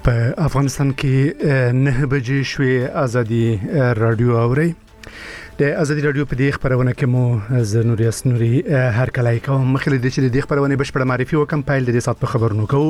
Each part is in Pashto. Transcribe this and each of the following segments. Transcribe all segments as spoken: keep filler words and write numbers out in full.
په افغانستان کې نه بجې شوې ازادي رادیو اوري د ازادي رادیو په دې خبرونه کې مو ز نوریاس نوري هر کله کوم مخله د چې د خبرونه بشپړ معرفي وکم پایل د سات په خبرونو کوو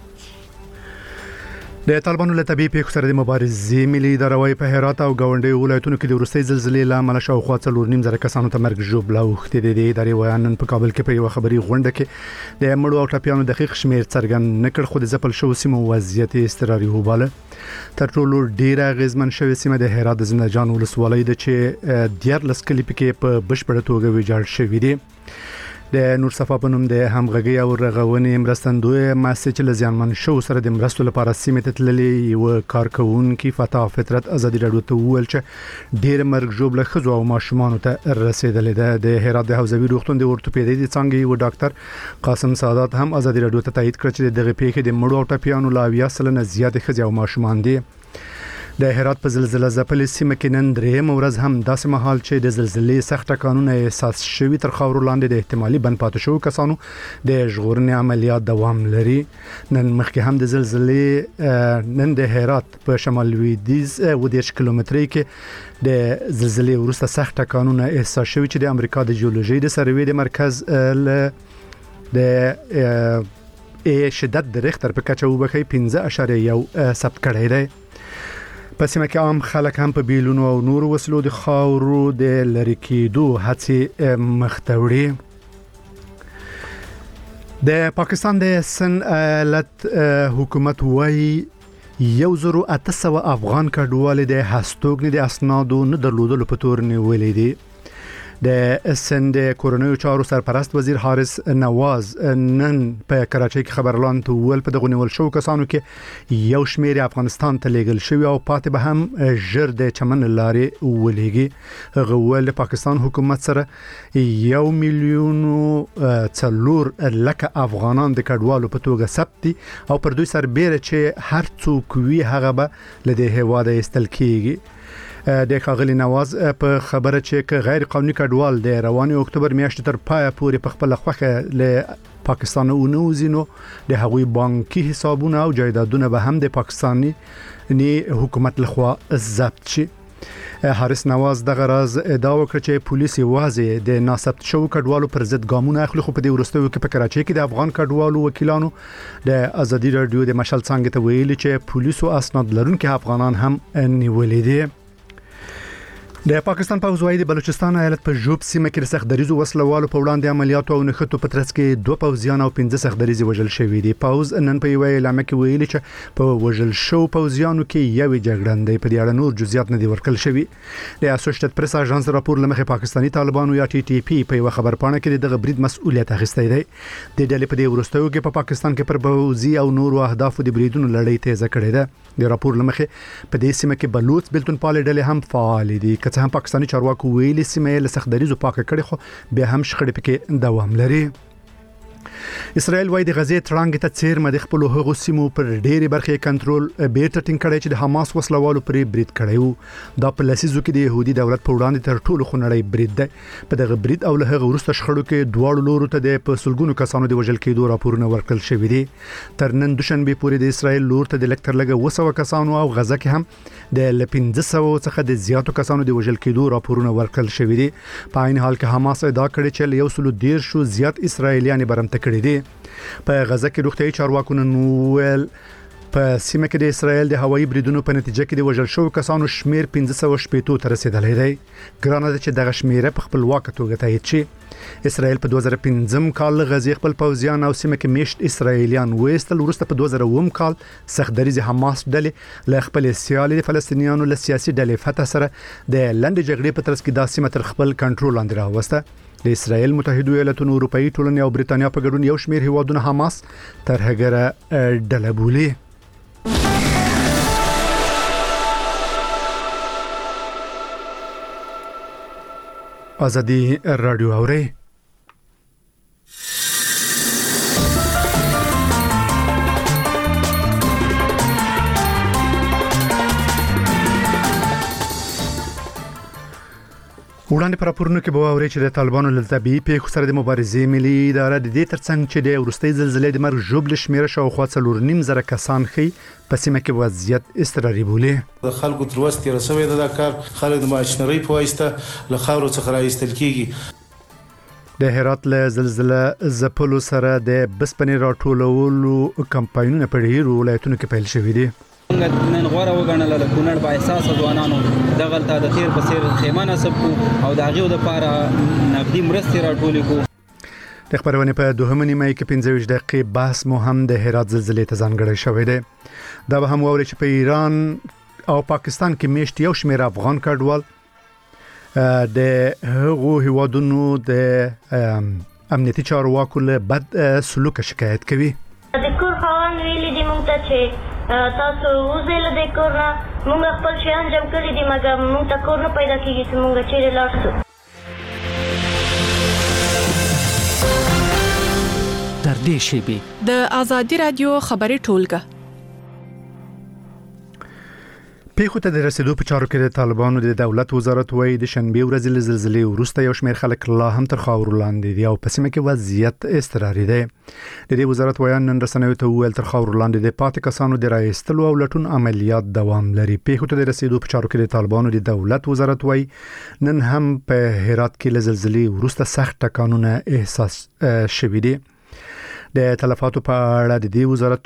د طالبانو له طبيعي پیښو سره د مبارزې ملي ادارې په هرات او گاونډي ولایتونو کې د ورستۍ زلزلې لامل شاوخوا څلور نیم زره کسانو ته مرګ ژوبله وختې د ادارې ویان په کابل کې په یو خبري غونډه کې د مړو او ټپيانو دقیق شمیر څرګند نکړ خو د ځپل شو سیمو وضعیت استراري وباله تر ټولو ډیره غزمن شوې سیمه د هرات د زنجان ولسوالۍ د چې ډیر لسکلي پکې په بشپړه توګه ویجاړ شوې دي د نور صفا په نوم د همغږي او رغونې مرستندوی ماسه لزیانمن شو سره د مرستو لپاره سیمه ته تللې یو کارکونکو فتح فطرت ازادي رادیو ته ویل چې ډیر مرګ جوړه خزو او ماشومان ته رسیدلې ده د هرات د حوزوي روغتون د ورتوپیدي څنګه یو ډاکټر قاسم سعادت هم ازادي رادیو ته تایید کړ چې دغه پیښه د مړو او ټپيانو لا ویا سلنه زیات خزو او ماشومان دي د هرات په زلزلہ ځپلې سیمه کې نن درې مورز هم داسې مهال چې د زلزلې سخت قانون احساس شوی تر خاور لاندې د احتمالي بن پاتې شو کسانو د ژغورنې عملیات دوام لري نن مخکې هم د زلزلې نن د هرات په شمال لویدیز و دیش کیلومتري کې د زلزلې وروسته سخت قانون احساس شوی چې د امریکا د جیولوژي د سروې د مرکز ل د ا شدت د ریختر په کچه وبخي پنځه اشاریه یو ثبت کړی دی په سیمه کې عام خلک هم په بیلونو او نور وسلو د خاورو د لری کېدو هڅې مختوړي د پاکستان د سن ایالت حکومت وایي یو زرو اته سوه افغان کډوال د هستوګنې د اسنادو نه درلودلو په تور نیولې دي د سند کورونیو چارو سرپرست وزیر حارث نواز نن په کراچۍ کې خبرلان ته ول په دغه نیول شو کسانو کې یو شمیر افغانستان ته لیږل شوی او پاتې به هم ژر د چمن لارې ولېږي هغه ول پاکستان حکومت سره یو میلیون څلور لکه افغانان د کډوالو په توګه ثبت او پر دوی سربېره چې هر څوک وی هغه به له هواده استل کیږي د خاغلی نواز په خبره چې غیر قانوني کډوال د رواني اکتوبر میاشتې تر پای پورې په خپل خوخه له پاکستان او نوزینو د هغوی بانکي حسابونه او جایدادونه به هم د پاکستاني ني حکومت لخوا ضبط شي حارث نواز دغه راز ادعا وکړه چې پولیس واځي د ناثبت شو کډوالو پر ضد ګامونه اخلي خو په دې ورستیو کې په کراچۍ کې د افغان کډوالو وکیلانو د ازادي رادیو د مشال څنګه ته ویلي چې پولیسو اسناد لرونکي افغانان هم نیولې دي د پاکستان پوځ وايي د بلوچستان ایالت په جوب سیمه کې سخت دریزو وسلوالو په وړاندې عملیاتو او نښتو په ترڅ کې دوه پوځیان او پنځه سخت دریزي وژل شوي دي پوځ نن په یو اعلان کې ویلي چې په وژل شو پوځیانو کې یو جګړندې په دې اړه نور جزئیات نه دي ورکړل شوي د اسوسییټډ پریس اژانس راپور لمخې پاکستاني طالبانو یا ټي ټي پی په یو خبرپاڼه کې دغه برید مسؤلیت اخیستی دی د ډلې په دې ورستیو کې په پاکستان کې پر پوځي او نورو اهدافو د بریدونو لړۍ تیزه کړې ده د راپور لمخې په دې سیمه کې بلوچ بلتون پالې ډلې هم فعال دي که څه هم پاکستاني چارواکو ویلي سیمه له سخت دریزو پاکه کړي خو به هم شخړې پکې دوام لري اسرائیل وايي د غزې تړانګ ته چیر مد خپل هغو سیمو پر ډېری برخې کنټرول بیرته ټینګ کړي چې د حماس وسلوالو پرې برید کړي وو دا په لسیزو کې د يهودي دولت په وړاندې تر ټولو خنړی برید دی په دغه برید او له هغه وروسته شخړو کې دواړو لورو ته د پسلګونو کسانو د وژل کېدو راپورونه ورکړل شوې دي تر نن دوشنبه پورې د اسرائیل لور ته د لکتر لګه وسو کسانو او غزه کې هم د لپنځه سوه څخه د زیاتو کسانو د وژل کېدو راپورونه ورکړل شوې دي په عین حال کې حماس ادعا کړې چې یو سلو ډیر شو زیات اسرائیلیان برمته کړي دي په غزه کې روغتيایي چارواکو نوول په سیمه کې د اسرائیل د هوایي بریدونو په نتیجه کې د وژل شو کسانو شمیر پنځه سوه شپږ ته رسیدلی دی ګرانه ده چې دغه شمیره په خپل واقع توګه تایید شي اسرائیل په دوه زره پنځم کال غزې خپل پوځیان او سیمه کې میشت اسرائیلیان وېستل ورسته په دوه زره اووم کال سخت دریزي حماس ډلې له خپل سیالي فلسطینیانو له سیاسي ډلې فتح سره د لنډ جګړې په ترڅ کې د سیمه تر خپل کنټرول لاندې راوسته د اسرائیل متحده ایالاتونو اروپאי ټولنې او برېټانیا په ګډون یو شمیر هیوادونه حماس تر هغه ډله بولي ازادي رادیو اوري وړاندې پر راپورونو کې به واورئ چې د طالبانو له طبيعي پیښو سره د مبارزې ملي اداره د دې ترڅنګ چې د وروستۍ زلزلې د مرګ ژوبل شمیره شاوخوا څلور نیم زره کسان ښیي په سیمه کې وضعیت اضطراري بولي. د خلکو تر وس تېره شوې ده دا کار خلک د ماشینرۍ په واسطه له خاورو څخه راایستل کېږي. د هرات له زلزلې ځپلو سره د بسپنې راټولولو کمپاینونه په ډېرو ولایتونو کې پیل شوي دي. نن غوړه وګڼله د کونړ با احساس ځوانانو دغلته د تیر په څیر خیمه نصب کو او د هغې دپاره نقدي مرستې راټولې کو. د خبرونې په دوهمه نیمه کې پنځه ویشت دقیقې بحث مو هم د هرات زلزلې ته ځانګړی شوی دی. دا به هم واورئ چې په ایران او پاکستان کې میاشت یو شمېر افغان کډوال د هغو هیوادونو د امنیتي چارواکو له بد سلوک شکایت کوي. د کور خاوند ویلي دي موږ ته چې تاسو وځئ له دې کور نه موږ خپل شیان جمع کړي دي مګر موږ ته کور نه پیدا کېږي چې موږ چیرې لاړ شو. تر دې شیبې د آزادي رادیو خبري ټولګه پیښو ته د رسیدو په چارو کې د طالبانو د دولت وزارت وایي د شنبه ورځې له زلزلې وروسته یو شمېر خلک لا هم تر خاورو لاندې دي او په سیمه کې وضعیت اضطراري دی. د دې وزارت وایي نن رسنیو ته وویل تر خاورو لاندې د پاتې کسانو د راایستلو او لټون عملیات دوام لري. پیښو ته د رسیدو په چارو کې د طالبانو د دولت وزارت وایي نن هم په هرات کې له زلزلې وروسته سخت ټکانونه احساس شوي دي. د تلفاتو په اړه د دې وزارت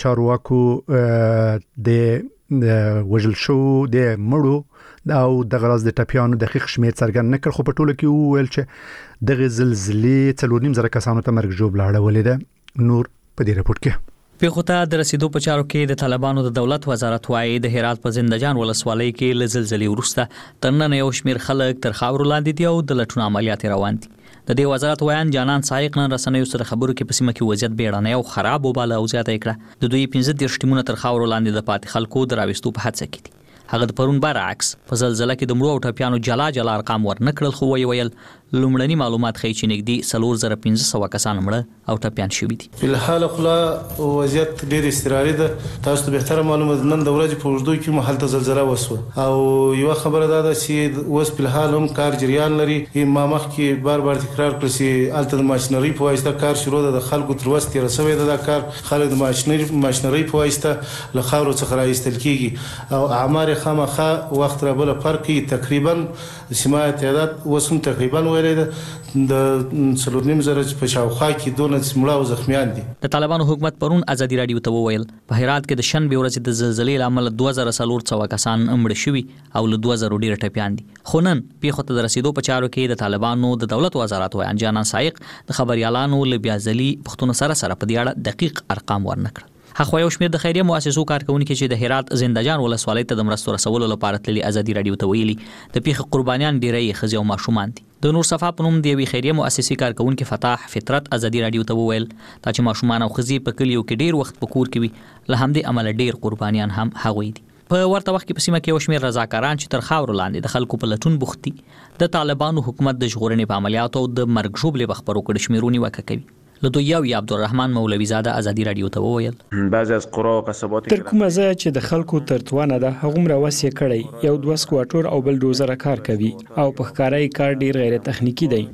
چارواکو د د وجل شو د مړو او د غراز د ټپیانو دقیق شمېر څرګند نه کړ خو په ټوله کې وویل چې د زلزلې څلور نیم زره کسانو ته مرګ ژوبل اړولې ده. نور په دې راپور کې پیښو ته د رسیدو په چارو کې د طالبانو د دولت وزارت وایي د هرات په زندجان ولسوالۍ کې له زلزلې وروسته تر نن یو شمېر خلک تر خاورو لاندې دي او د لټون عملیات روان دي. د دې وزارت وایي جانان سایق نن رسنیو سره خبرو کې په سیمه کې وضعیت بیړنی او خراب وباله او زیاته کړه. د دوی پنځه دیرش ټیمونه تر خاورو لاندې د پاتې خلکو د راوستو په هڅه کې دي. هغه د پرون برعکس په زلزلې کې د مړو او ټپیانو جلا جلا ارقام ورنکړل خو وی ویل لومړني معلومات ښیي چې نږدې څلور زره پنځه سوه کسان مړه او ټپیان شوي دي. په الحال خلا وضعیت ډېر اضطراري ده. تاسو ته بهتره معلومه ده نن د ورځې په اوږدو کې مو هلته زلزله وسوه او یو خبره دا ده چې اوس په الحال هم کار جریان لري. ما مخکې بار بار تکرار کړ چې هلته د ماشینرۍ په واسطه کار شروع ده. د خلکو تر وس تېره شوې ده دا کار خلک د ماشینرۍ په واسطه له خاورو څخه راایستل کېږي او اعمار خامخا وخت را بل فرق تقریبا سیمه تعداد وسم تقریبا ویلې ده د څلور نیم زره په شاوخوا کې دونه مړه او زخمیان دي. د طالبانو حکومت پرون ازادي رادیو ته وویل په هرات کې د شنبه ورځې د زلزلې لامل دوه زره څلور سوه کسان مړه شوي او له دوه زره ډیر ټپیان دي. خو نن پیښو ته د رسیدو په چارو کې د طالبانو د دولت وزارت وایي جانان سایق د خبريالانو له بیازلي پښتون سره سره په دې اړه دقیق ارقام ورنکړل. هغه یو شمېر د خیریه مؤسسو کارکونکو چې د هرات زندجان ولسوالۍ ته د مرستو رسولو لپاره تللي ازادي رادیو ته ویلي د پیښې قربانیان ډیری ښځې او ماشومان دي. د نور صفا په نوم د یوې خیریه مؤسسې کارکونکو فتح فطرت ازادي رادیو ته وویل دا چې ماشومان او ښځې په کلیو کې ډیر وخت په کور کې وي له همدې امله ډیر قربانیان هم هغوی دي. په ورته وخت کې په سیمه کې یو شمېر رضاکاران چې تر خاورو لاندې د خلکو په لټون بوخت دي د طالبانو حکومت د ژغورنې په عملیاتو او د مرګ ژوبلې په خبرو کې شمیرونې نیوکه کوي. له دوی یو عبدالرحمن مولوي زاده ازادي رادیو ته وویل بعضی از قرا او قصبات تر کومه ځای چې د خلکو تر توانه ده هغومره وس یې کړی یو دوه سکواټور او بل ډوزره کار کوي او په ښکارای کار ډیر غیر تخنیکی دی.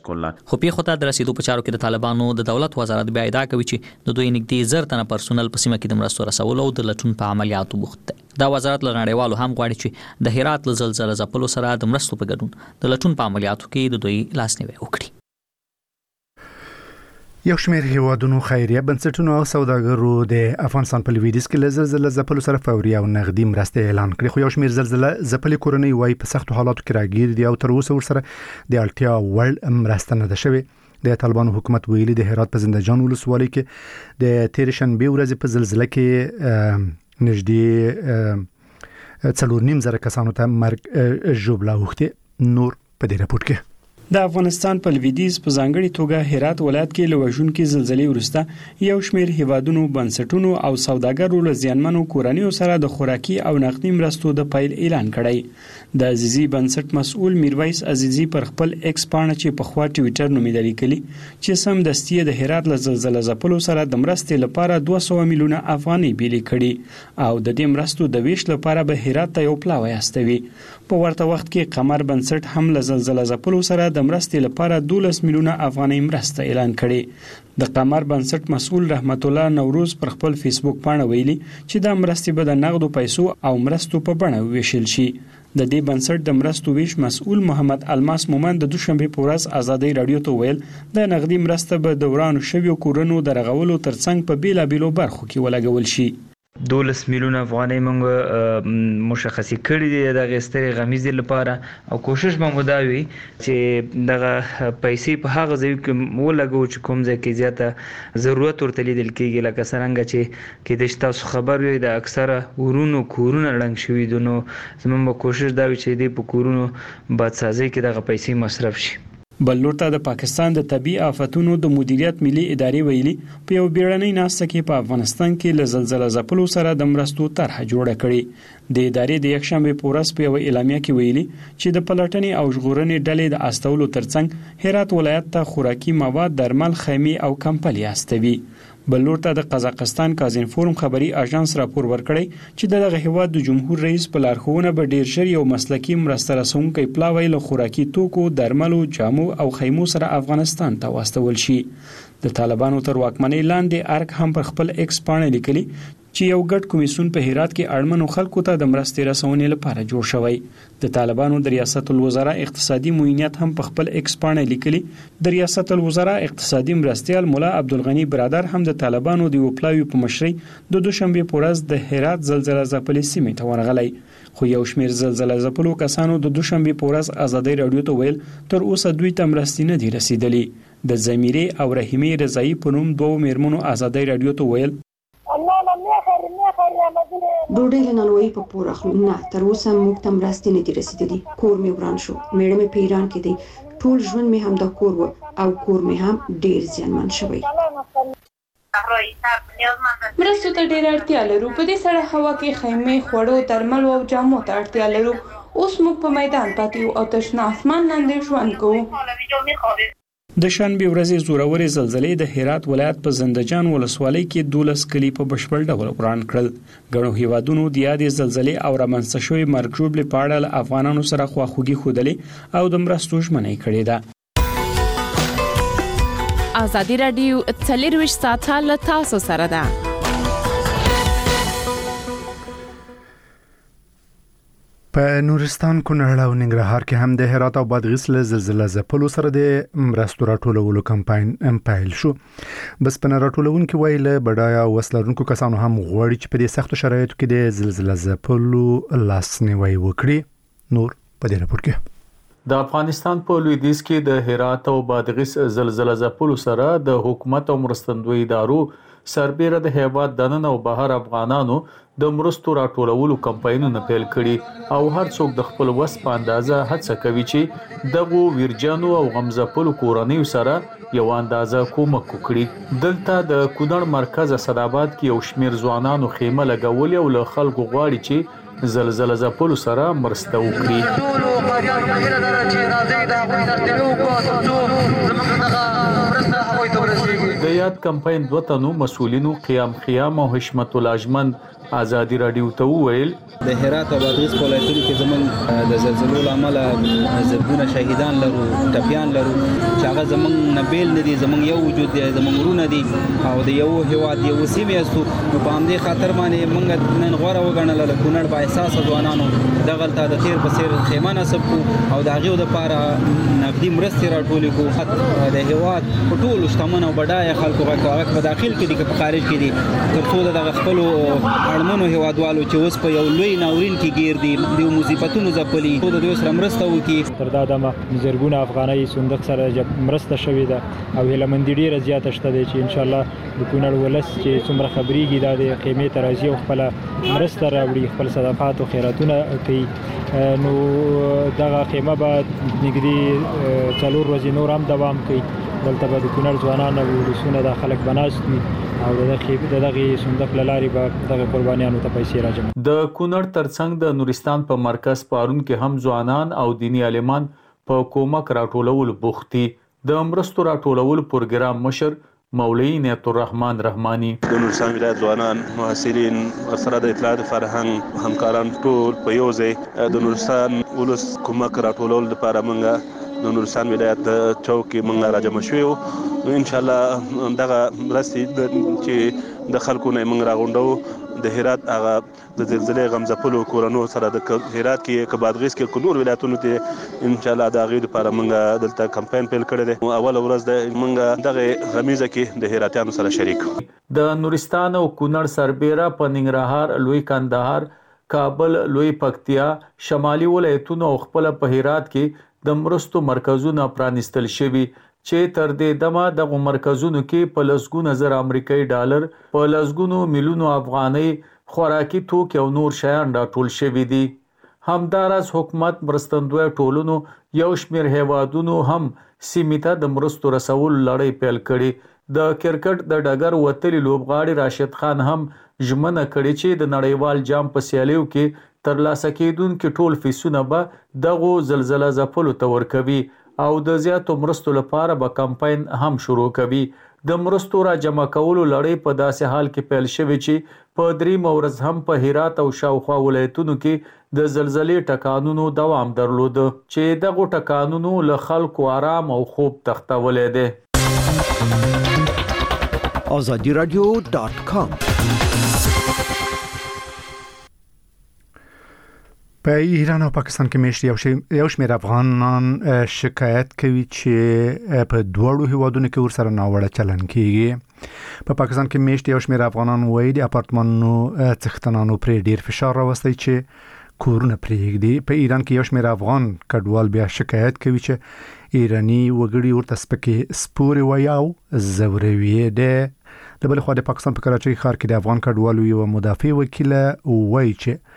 خو پیښو ته د رسیدو په چارو کې د طالبانو د دولت وزارت بیا ادعا کوي چې د دوی نږدې زر تنه پرسونل په سیمه کې د مرستو رسولو او د لټون په عملیاتو بوخت دی. دا وزارت له نړیوالو هم غواړي چې د هرات له زلزلې ځپلو سره د مرستو په ګډون د لټون په عملیاتو کې د دوی لاسنیوي وکړي. یو شمېر هیوادونو خیریه بنسټونو او سوداګرو د افغانستان په لویدیځ کې له زلزلې ځپلو سره فوري او نغدي مرستې اعلان کړې خو یو شمېر زلزلې ځپلې کورنۍ وایي په سختو حالاتو کې راګیر دي او تر اوسه ورسره د اړتیا وړ مرسته نه ده شوې. د طالبانو حکومت ویلي د هرات په زندجان ولسوالۍ کې د تېرې شنبې ورځې په زلزلې کې نږدې څلور نیم زره کسانو ته مرګ ژوبله اوښتې. نور په دې راپور کې د افغانستان په لویدیځ په ځانګړي توګه هرات ولایت کې له وژونکې زلزلې وروسته یو شمېر هیوادونو بنسټونو او سوداګرو له زیانمنو کورنیو سره د خوراکي او نقدي مرستو د پیل اعلان کړی. د عزیزي بنسټ مسؤل میرویس عزیزي پر خپل ایکس پاڼه چې په خوا ټویټر نومې لیکلي چې سمدستي د هرات له زلزلې ځپلو سره د مرستې لپاره دوه سوه میلیونه افغانۍ بیلې کړي او د دې مرستو د ویش لپاره به هرات ته یو پلاوی استوي. په ورته وخت کې قمر بنسټ هم له زلزلې ځپلو سره د مرستې لپاره دولس میلیونه افغانۍ مرسته اعلان کړي. د قمر بنسټ مسؤل رحمت الله نوروز پر خپل فیسبوک پاڼه ویلي چې دا مرستې به د نقدو پیسو او مرستو په بڼه ویشل شي. د دې بنسټ د مرستو ویش مسؤل محمد الماس مومن د دوشنبه په ورځ ازادي رادیو ته ویل د نقدي مرسته به دوران شویو کورونو درغولو ترڅنګ په بیلا بیلو برخو کې ولګول شي. دولس میلیونه افغانۍ موږ مشخصي کړي دي د غستري غمیزې لپاره او کوشش به مو دا وي چې دغه پیسې په هغه ځای کې ولګو چې کوم ځای کې زیاته ضرورت ورته لیدل کېږي لکه څنګه چې کې د تاسو خبر وي د اکثره ورونو کورونه لنګ شوي دي نو زموږ کوشش دا وي چې د په کورونو بادسازي کې دغه پیسې مصرف شي. بل لور ته د پاکستان د طبي آفتونو د مدیریت ملي ادارې ویلي په یو بیړنۍ ناسته کې په افغانستان کې له زلزلې ځپلو سره د مرستو طرحه جوړه کړې. د ادارې د یکشنبه په ورځ په یو اعلامیه کې ویلي چې د پلټنې او ژغورنې ډلې د استولو ترڅنګ هرات ولایت ته خوراکي مواد، درمل، خیمې او کمپلې استوي. بل لور ته د قزاقستان کازین فورم خبري اژانس راپور ورکړی چې دغه هیواد د جمهور رئیس په لارښوونه به ډیر ژر یو مسلکي مرسته رسونکی پلاوی له خوراکي توکو، درملو، جامو او خیمو سره افغانستان ته واستول شي. د طالبانو تر واکمنۍ لاندې ارګ هم پر خپل ایکس پاڼه لیکلي چې یو ګډ کمیسیون په هرات کې اړمنو خلکو ته د مرستې رسونې لپاره جوړ شوی. د طالبانو د ریاست الوزرا اقتصادي معاونیت هم په خپل ایکس پاڼه لیکلي د ریاست الوزرا اقتصادي مرستیال مولا عبدالغنی برادر هم د طالبانو د وپلاوی په مشرۍ د دوشنبه په ورځ د هرات زلزلې ځپلې سیمې ته ورغلی. خو یو شمېر زلزلې ځپلو کسانو د دوشنبه په ورځ ازادي رادیو ته ویل تر اوسه دوی ته مرستې نه دي رسیدلې. د زمیره او رحیمه رضایی په نوم دوه میرمنو ازادي رادیو ته ویل ډوډۍ له نانوایي په پور اخلو نه تر اوسه موږ ته مرستې نه دي رسیدلي. کور مې وران شو، میړه مې په ایران کې دی، ټول ژوند مې هم د کور و او کور مې هم ډیر زیانمن شوی. مرستو ته ډیر اړتیا لرو. په دې سړه هوا کې خیمې، خوړو، درملو او جامو ته اړتیا لرو. اوس موږ په میدان پاتې یو او تشنه اسمان لاندې ژوند کوو. د شنبه ورځې زورورې زلزلې د هرات ولایت په زندجان ولسوالۍ کې دولس کلی په بشپړ ډول وران کړل. ګڼو هیوادونو د یادې زلزلې او رامنځته شوې مرګ ژوبلې په اړه له افغانانو سره خواخوږي ښودلې او د مرستو ژمنه کړې ده. ازادي رادیو څلرویشت ساعته له تاسو سره ده. په نورستان، کونړ او ننګرهار کې هم د هرات او بادغیس له زلزلې ځپلو سره د مرستو راټولولو کمپاین پیل شو. بس په راټولونکو ویل بډایا وسلرونکو کسانو هم غوړي چې په دې سختو شرایطو کې د زلزلې ځپلو لاسنیوي وکړي. نور په دې راپور کې د افغانستان په لویدیځ کې د هرات او بادغیس زلزلې ځپلو سره د حکومت او مرستندوی ادارو سربېره د هیواد دننه او بهر افغانانو د مرستو راټولولو کمپاینونه پیل کړي او هر څوک د خپل وس په اندازه هڅه کوي چې دغه ویرجنو او غمزپلو کورنیو سره یو اندازه کومک وکړي. دلته د کونړ مرکز اسداباد کې یو شمیر ځوانانو خیمه لګولې او له خلکو غواړي چې زلزلې ځپلو سره مرسته وکړي. د یاد کمپاین دوه تنو مسؤلینو قیام خیام او حشمت الاجمن ازادي رادیو ته وویل د هرات او بادغیس ولایتونو کې زمون د زلزلو لامل زرګونه شهیدان لرو، ټپیان لرو چې هغه زمون نبیل ندي، زمون یو وجود دی، زمون ورونه دي او د یو هیواد یو سیمه استو په باندې خاطر باندې موږ نن غوړه وګڼل له کونړ با احساس ځوانانو دغه ته د تیر په سیر خیمه نسب کو او د هغه د لپاره نقدي مرستې راټولې کو د هیواد په ټولو شتمن او بډای د خلکو غږ هغه په داخل کې دي که په خارج کې دي تر څو د خپل اړمنو هیوادوالو چې اوس په یو لوی ناورین کې گیر دي د مصیبتونو ځپلي د دوی سره مرسته وکړي. تر دا دمه زرګونه افغانۍ صندوق سره مرسته شوې ده او هیلهمندي ډیره زیاته شته دی چې ان شاء الله د کونړ ولس چې څومره خبرېږي دا د قیمې ته راځي او خپل مرسته راوړي خپل صدقات او خیراتونه کوي. نو دغه قیمه به نږدې څلور ورځې نور هم دوام کوي. دلته به د کونړ ځوانان او ولسونه د خلک بناست وي او د دغه صندوق له لارې به دغه قربانیانو ته پیسې راجمع. د کونړ ترڅنګ د نورستان په مرکز پارون کې هم ځوانان او دینی عالمان په کومک راټولولو بوخت دي. د مرستو راټولولو پروګرام مشر مولوی نعمت الرحمن رحمانی د نورستان ولایت ځوانان محصلین سره د اطلاعات فرهنګ همکاران ټول په یو ځای د نورستان ولس کومک راټولولو لپاره موږ د نورستان ولایت د چوک موږ راجمع شوو. ان شاء الله دغه مرستې چې د خلکو نه موږ راغونډو د هرات هغه د زلزلې غمزپلو کورونو سره د هرات کې کبادغیس کې کونور ولایتونو ته ان شاء الله د غوډ لپاره موږ دلته کمپاین پیل کړی دی. اول ورځ د موږ دغه غمیزه کې د هراتیانو سره شریک. د نورستان او کونړ سربېره په ننګرهار، لوی کندهار، کابل، لوی پکتیا، شمالي ولایتونو او خپل په هرات کې د مرستو مرکزونه پرانیستل شوي چې تر دې دمه دغه مرکزونو کې په لسګونه زر امریکایي ډالر په لسګونو میلیونو افغانۍ خوراکي توکي او نور شیان راټول شوي دي. همداراز حکومت مرستندوی ټولنو یو شمېر هیوادونو هم سیمې ته د مرستو رسولو لړۍ پیل کړې. د کرکټ د ډګر وتلي لوبغاړي راشد خان هم ژمنه کړې چې د نړیوال جام په سیالیو کې ترلاسه کېدونکي ټول فیسونه به دغه زلزلہ ځپلو ته ورکوي او د زیاتو مرستو لپاره به کمپاین هم شروع کوي. د مرستو را جمع کولو لړۍ په داسې حال کې پیل شوې چې په درېیمه ورځ هم په هرات او شاوخوا ولایتونو کې د زلزلې ټکانونو دوام درلود چې دغه ټکانونو له خلکو آرام او خوب تختولی دی. آزادی رادیو دات کام په ایران او پاکستان کې میشت یو شمېر افغانان شکایت کوي چې په دوړو هیوادونو کې ورسره ناوړه چلن کیږي. په پاکستان کې میشت یو شمېر افغانان وایي د اپارتمانونو څښتنانو پرې ډیر فشار راوستي چې کورونه پرېږدي. په ایران کې یو شمېر افغان کډوال بیا شکایت کوي چې ایرانی وګړي ورته سپکې سپوري وایي او زوروي دي. د بل خوا د پاکستان په کراچۍ ښار کې د افغان کډوالو یو مدافع وکیل وایي چې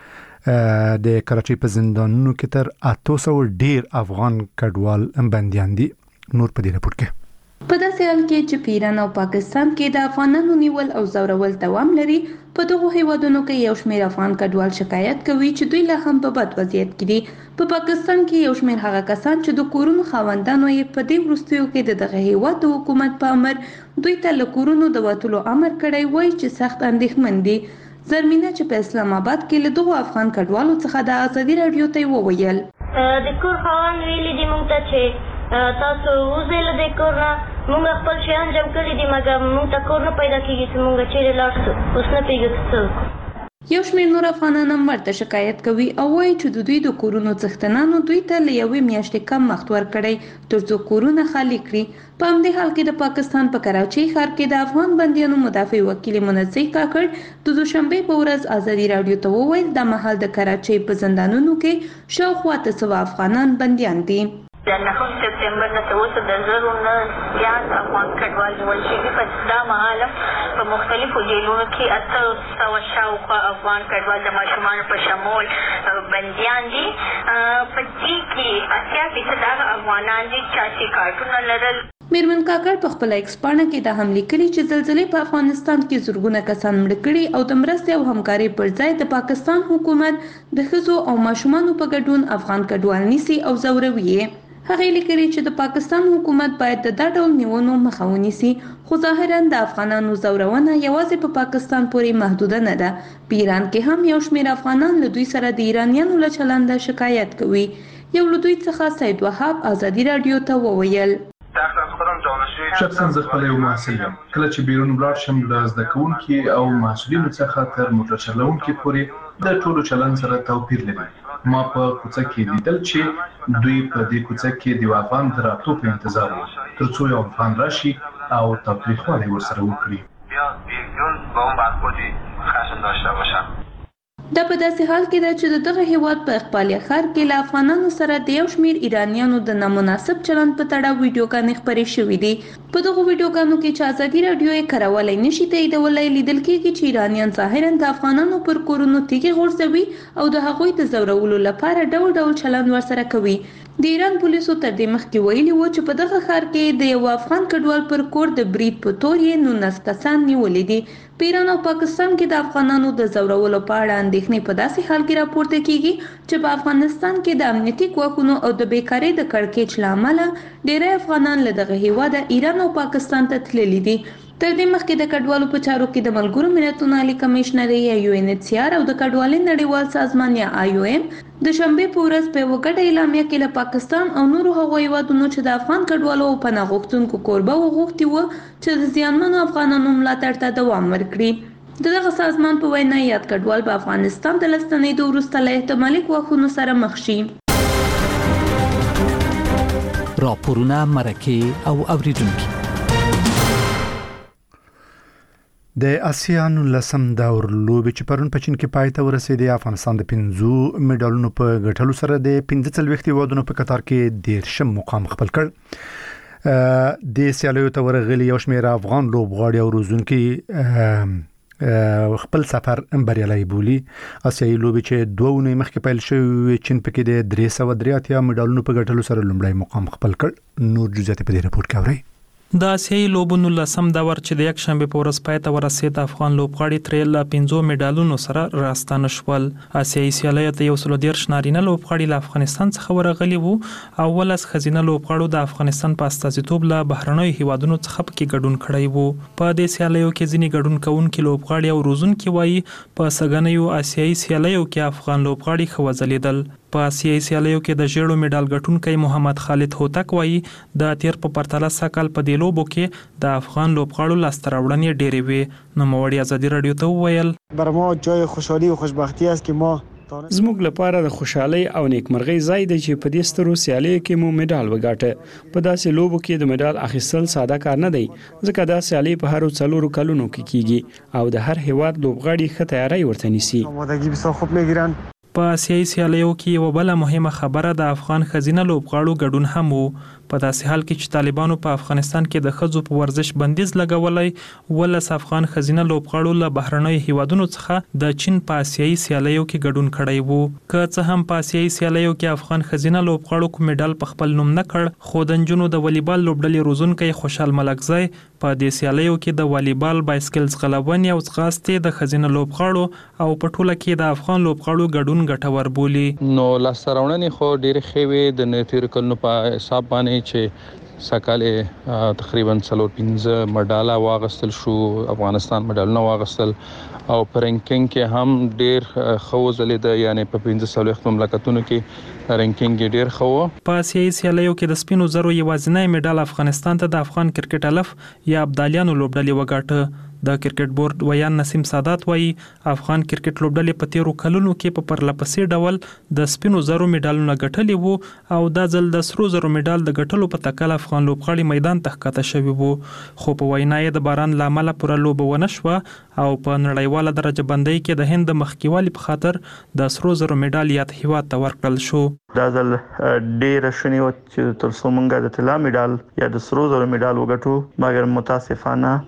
د کراچۍ په زندانونو کې تر اته سوه ډیر افغان کډوال بنديان دي. نور په دې راپور کې په داسې حال کې چې په ایران او پاکستان کې د افغانانو نیول او زورول دوام لري، په دغو هیوادونو کې یو شمېر افغان کډوال شکایت کوي چې دوی لا هم په بد وضعیت کې دي. په پاکستان کې یو شمېر هغه کسان چې د کورونو خاوندانو یې په دې وروستیو کې د دغه هیواد د حکومت په امر دوی ته له کورونو د وتلو امر کړی وایي چې سخت اندېښمن دي. زرمینه چې په اسلام آباد کې له دغو افغان کډوالو څخه د ازادي راډیو ته وویل د کور خاوند ویلي دي موږ ته چې تاسو وځئ له دې کور نه، موږ خپل شیان جمع کړي دي مګر موږ ته کور نه پیدا کېږي چې موږ چیرې لاړ شو. اوس نه پوهېږو څه وکړو. یو شمېر نور افغانان هم ورته شکایت کوي او وایي چې د دوی د کورونو څښتنانو دوی ته له یوې میاشتې کم وخت ورکړی تر څو کورونه خالي کړي. په همدې حال کې د پاکستان په کراچۍ ښار کې د افغان بندیانو مدافع وکیل منزه کاکړ د دوشنبې په ورځ ازادي راډیو ته وویل د مهال د کراچۍ په زندانونو کې شاوخوا اته سوه افغانان بندیان دي. د نهم سپتمبر نه تر اوسه د زرو نه زیات افغان کډوال نیول شوي. په دا مهال په مختلفو جیلونو کې اته سوه شاوخوا افغان کډوال د ماشومانو په شمول بندیان دي. په دې کې اتیا فیصد هغه افغانان دي چې کارتونه لرل. میرمن کاکړ په خپل ایکس پاڼه کې دا هم لیکلي چې زلزلې په افغانستان کې زرګونه کسان مړه کړي او د مرستې او همکارۍ پر ځای د پاکستان حکومت د ښځو او ماشومانو په ګډون افغان کډوال نیسي او ځوروي یې. هغې لیکلي چې د پاکستان حکومت باید د دا ډول نیونو مخه ونیسي، خو ظاهرا د افغانانو ځورونه یوازې په پاکستان پورې محدوده نه ده. په ایران کې هم یو شمېر افغانان له دوی سره د ایرانیانو له چلنده شکایت کوي. یو له دوی څخه سید وهاب ازادي راډیو ته وویل شخصا زه خپل یو محصل یم. کله چې بیرون ولاړ شم د زده کوونکي او محصلینو څخه تر موټر چلوونکي پورې د ټولو چلن سره توپیر لري. ما په کوڅه کې لیدل چې دوی په دې کوڅه کې د افغان د راتلو په انتظار وو ترڅو یو افغان راشي او تاوتریخوالی ورسره وکړي. بیا بیگون با اون برخوردی خشم داشته باشن. دا په داسې حال کې ده چې دغه هیواد په اقبالیه ښار کې له افغانانو سره د یو شمېر ایرانیانو د نامناسب چلند په تړاو ویډیوګانې خپرې شوې دي. په دغو ویډیوګانو کې چې ازادي راډیو یې کرولی نشي تاییدولی، لیدل کېږي چې ایرانیان ظاهراً د افغانانو پر کورونو تیږې غورځوي او د هغوی د ځورولو لپاره ډول ډول چلند ورسره کوي. د ایران پولیسو تر دې مخکې ویلي وو چې په دغه ښار کې د یو افغان کډوال پر کور د برید په تور یې نولس کسان نیولي دي. په ایران او پاکستان کې د افغانانو د ځورولو په اړه اندېښنې په داسې حال کې راپورته کیږي چې په افغانستان کې د امنیتي ځواکونو او د بیکارۍ د کړکېچ له امله ډېری افغانان له دغه هیواده ایران او پاکستان ته تللي دي. تر دې مخکې د کډوالو په چارو کې د ملګرو ملتونو عالی کمشنر یا یو ان ایچ سی آر او د کډوالۍ نړیوال سازمان یا آی او ایم د شنبې په ورځ په یوه ګډه اعلامیه کې له پاکستان او نورو هغو هیوادونو چې د افغان کډوالو او پناه غوښتونکو کوربه وغوښتي وو چې د زیانمنو افغانانو ملاتړ ته دوام ورکړي. دغه سازمان په وینا یاد کډوال په افغانستان د لستنېدو وروسته له احتمالي ګواښونو سره مخ شي. راپورونه، مرکې او اوریدونکي. د آسیان لسم دور لوبې چې پرون په چین کې پای ته ورسېدې، افغانستان د پنځو میډالونو په ګټلو سره د پنځه څلوېښت هیوادونو په قطار کې دیرشم مقام خپل کړ. د سیالیو ته ورغلي یو شمېر افغان لوبغاړي او روزونکي خپل سفر بریالی بولي. آسیایي لوبې چې دوه اونۍ مخکې پیل شوې، چین پکې د درې سوه درې اتیا میډالونو په ګټلو سره لومړی مقام خپل کړ. نور جزئیات په دې راپور کې اورئ. د آسیایي لوبونو لسم دور چې د یک شنبې په ورځ پای ته ورسېد، افغان لوبغاړي ترې له پنځو میډالونو سره راستانه شول. آسیایي سیالیو ته یو سل او دېرش نارینه لوبغاړي له افغانستان څخه ورغلي وو او ولس ښځینه لوبغاړو د افغانستان په استازیتوب له بهرنیو هیوادونو څخه پکې ګډون کړی وو. په دې سیالیو کې ځینې ګډون کوونکي لوبغاړي او روزونکي وایي په سږنیو آسیایي سیالیو کې افغان لوبغاړي ښه وځلېدل. په آسیایي سیالیو کې د ژیړو میډال ګټونکی محمد خالد هوتک وایي د تیر په پرتله سږ په دې لوبو کې د افغان لوبغاړو لاسته راوړنې ډېرې وې. نوموړي ازادي راډیو ته وویل بر ما جای خوشحالی و خوشبختی است که ما زموږ لپاره د خوشحالۍ او نیکمرغۍ ځای دی چې په دې سترو سیالیو کې مو میډال وګاټه. په داسې لوبو کې د میډال اخیستل ساده کار نه دی، ځکه دا سیالي په هر څلورو کلونو کې کیږي او د هر هیواد لوبغاړي ښه تیاری ورته نیسي. آمادگی بسیار خوب میگیرن. په آسیایي سیالیو کې یوه بله مهمه خبره د افغان ښځینه لوبغاړو ګډون هم وو. په داسې حال کې چې طالبانو په افغانستان کې د ښځو په ورزش بندیز لګولی، ولس افغان ښځینه لوبغاړو له بهرنیو هیوادونو څخه د چین په آسیایي سیالیو کې ګډون کړی وو. که څه هم په آسیایي سیالیو کې افغان ښځینه لوبغاړو کوم میډال په خپل نوم نه کړ، خو د نجونو د والیبال لوبډلې روزونکی خوشحال ملکزی په دې سیالیو کې د والیبال، بایسکل ځغلونې او ځغاستې د ښځینه لوبغاړو او په ټوله کې د افغان لوبغاړو ګډون ګټور بولي. نو لاسته راوړنې خو ډېرې ښې وې د تېرو کلونو په حساب باندې چې سکهال تقریبا څلور پنځه میډاله واغستل شو، افغانستان میډالونه واغستل او په رینکینګ کې هم ډېر ښه وځلېده، یعنی په پنځه څلوېښت مملکتونو کې رینکینګ یې ډېر ښه و. په آسیایي سیالیو کې د سپینو زرو یوازینی میډال افغانستان ته د افغان کرکټ الف یا ابدالیانو لوبډلې وګاټه. د کرکټ بورډ ویان نسیم سادات وایي افغان کرکټ لوبډلې په تیرو کلونو کې په پرلپسې ډول د سپینو زرو میډالونه ګټلي وو او دا ځل د سرو زرو میډال د ګټلو په تکل افغان لوبغاړي میدان ته ښکته شوي وو، خو په وینا یې د باران له امله پوره لوبه ونه شوه او په نړیواله درجه بندۍ کې د هند د مخکېوالي په خاطر د سرو زرو میډال یاد هیواد ته ورکړل شو. دا ځل ډېره شونې وه چې تر څو موږ د طلا میډال یا د سرو زرو میډال وګټو، مګر متاسفانه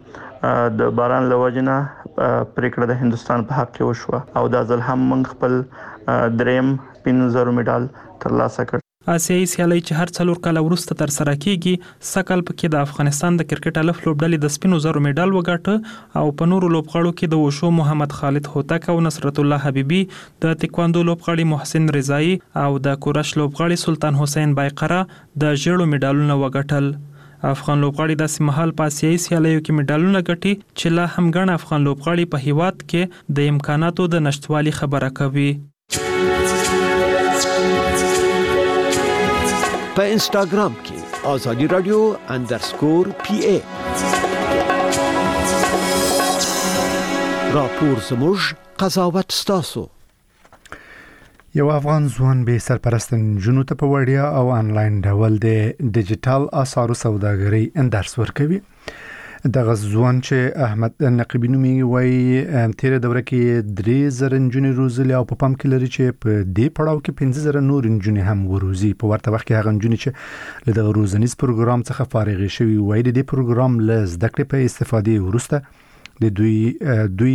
د باران له وجې نه پرېکړه د هندوستان په حق کې وشوه او دا ځل هم موږ خپل دریم پنځه زرو میډال ترلاسه کړ. آسیایي سیالۍ چې هر څلور کاله وروسته ترسره کیږي، سږ پکې د افغانستان د کرکټ الف لوبډلې د سپینو زرو میډال وګاټه او په نورو لوبغاړو کې د وشو محمد خالد هوتک او نصرت الله حبیبي، د تکواندو لوبغاړي محسن رضایی او د کورش لوبغاړي سلطان حسین بایقره د ژیړو میډالونه وګاټل. افغان لوبغاړي داسې مهال په آسیایي سیالیو کې میډالونه ګټي چې لا هم ګڼ افغان لوبغاړي په هیواد کې د امکاناتو د نشټوالي خبره کوي. په انسټاګرام کې آزادي رادیو اندرسکور پی ای راپور زموږ قضاوت ستاسو. یو افغان ځوان به سرپرست نجونو ته په وړیا او انلاین ډول د ډیجیټل آثارو سوداګرۍ درس ورکوي. دغه ځوان چې احمد نقیبی نومي وایي تیر دوره کې درې زره نجونې روزلي او په پام کې لري چې په دې پړاو کې پنځه زره نور نجونې هم وروزي. په ورته وخت کې هغه نجونې چې له دغه روزنیز پروګرام څخه فارغې شوي وایي د دې پروګرام له زده کړې په استفادې وروسته د دوی دوی